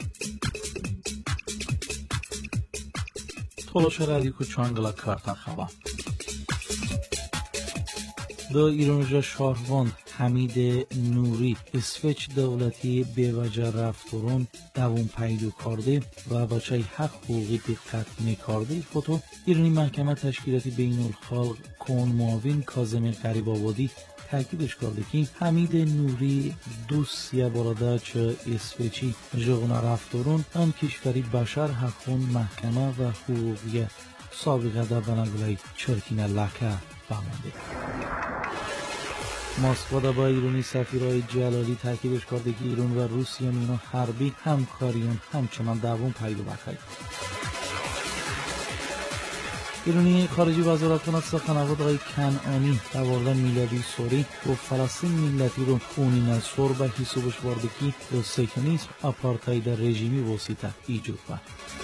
تلاش رادیو کو چانگلا کارتن خواه دا ایرانجا شاهوان حمید نوری اسفچ دولتی به وجه رفتورون دوون پیدو کرده و بچه حق حقوقی دقت میکرده فوتو ایرانی محکمه تشکیلاتی بین الخلق کون معاون کاظم غریب آبادی تاکیدش کرده که حمید نوری دوسیه براده چه اسفچی جغن رفتورون هم کشوری بشر حقون محکمه و حقوقی سابقه دا بناگلای چرکین لکه بمانده مسکو با ایرانی سفیرای جلالی تاکیدش کرده که ایران و روسیه مینا حربی همکاریون همچنان دوام پیدا بکنه. ایرانی خارجی وزارت سخنگوی آقای کنعانی درباره میلادی سوری و فلسطین ملتی رو خونین از سور به حسابش واردکی و سکنیسم اپارتاید رژیمی واسطه ایجاد کرد.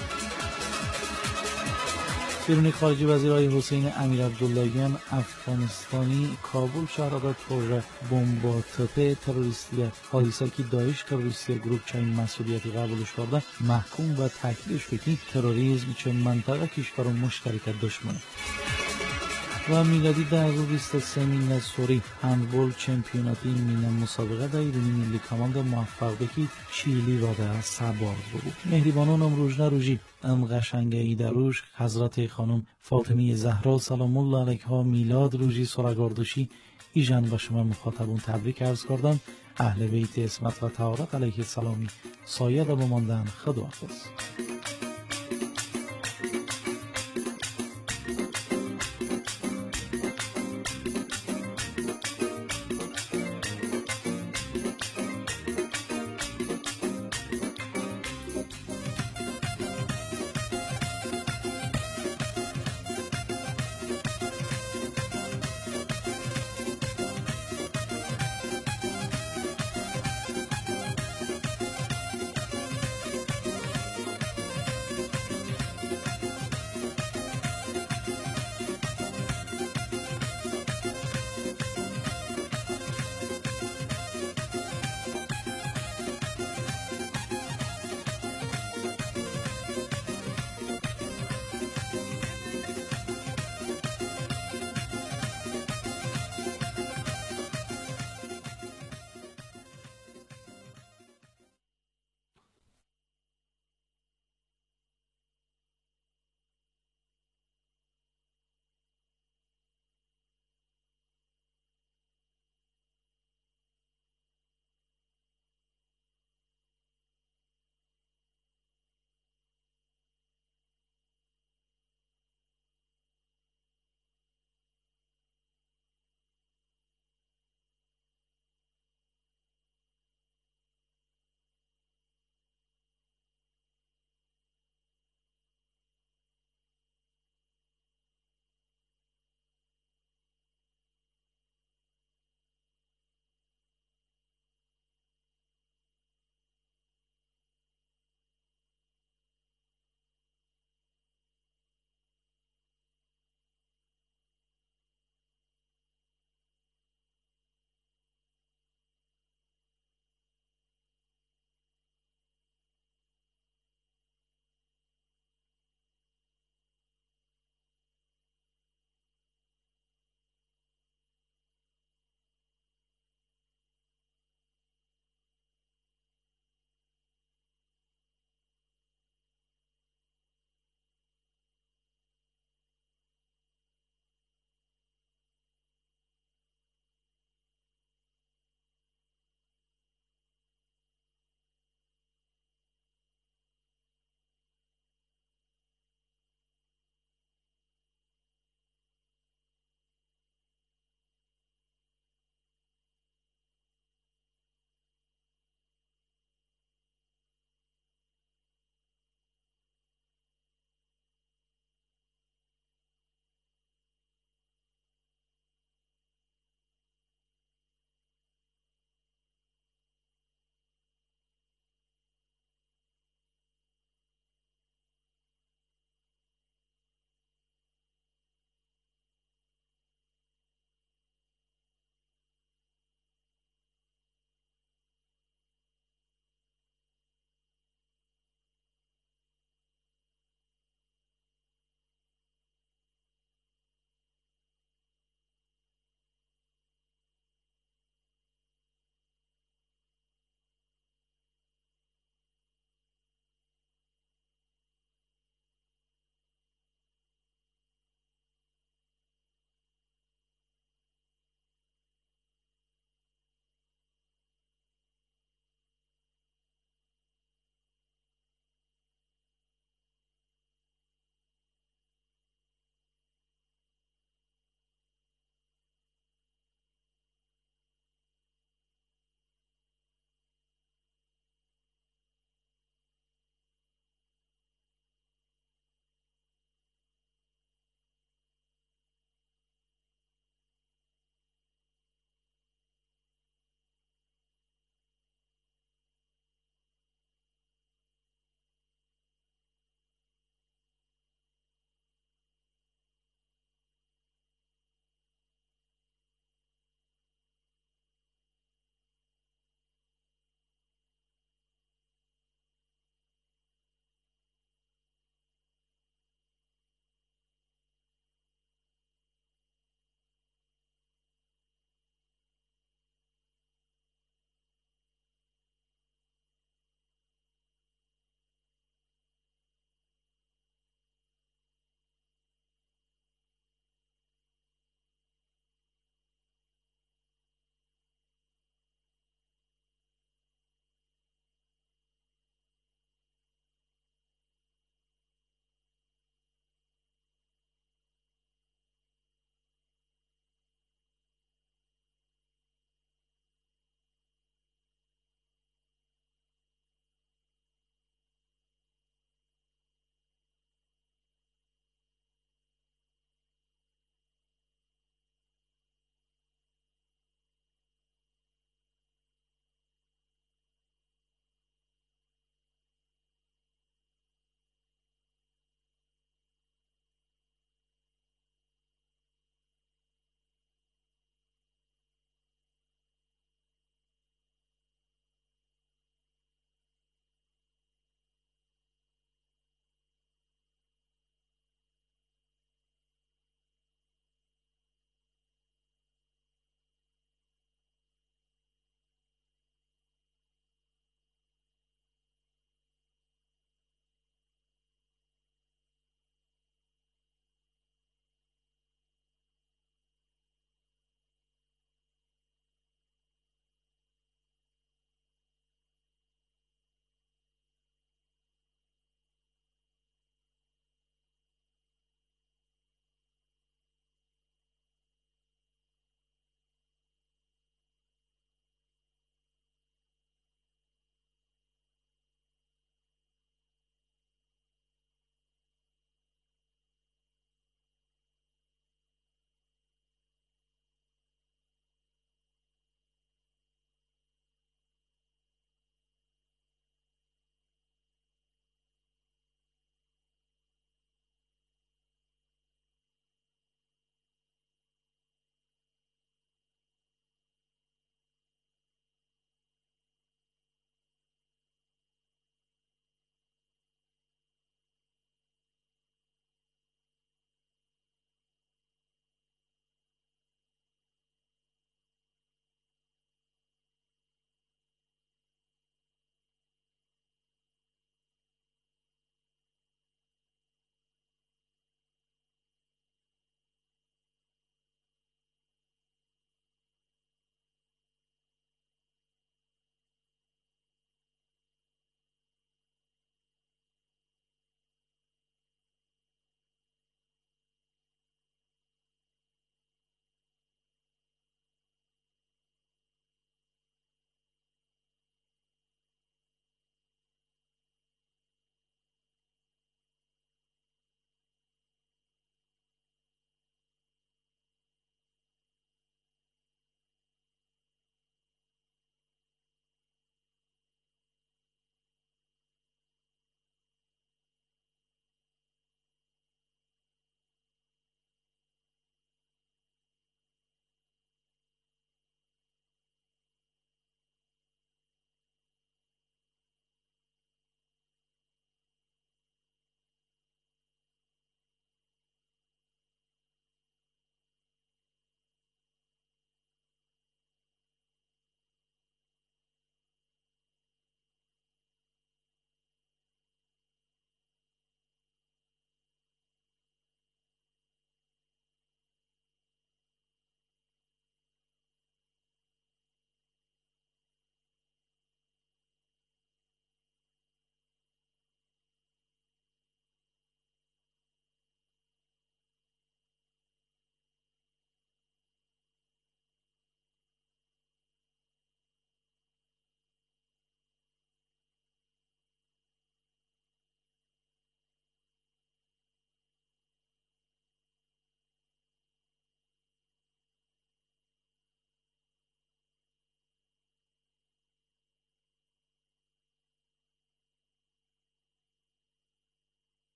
ایرانی خارجی وزیر آقای حسین امیر عبداللهیان افغانستانی کابل شهر را پروژه بمباتپه تروریستی حادثه که داعش تروریستی گروپ چین مسئولیتی قبولش کرده محکوم و تکلیفش بکی تروریسم چون منطقه کشور مشترک دشمنه. و میلادی ده هزار و بیست و سه میلاد سوری هندبال چمپیوناتی میلان مسابقه در ایرانی ملی کماند موفق بکی چیلی را در سبار بود. مهربانان ام روژنه روژی ام قشنگه ای در روش حضرت خانم فاطمه زهرا سلام الله علیها میلاد روژی سرگاردوشی ایجان و شما مخاطبون تبریک عرض کردم. اهل بیت اسمت و طهارت علیه السلامی سایه و بماندن خدا حافظ.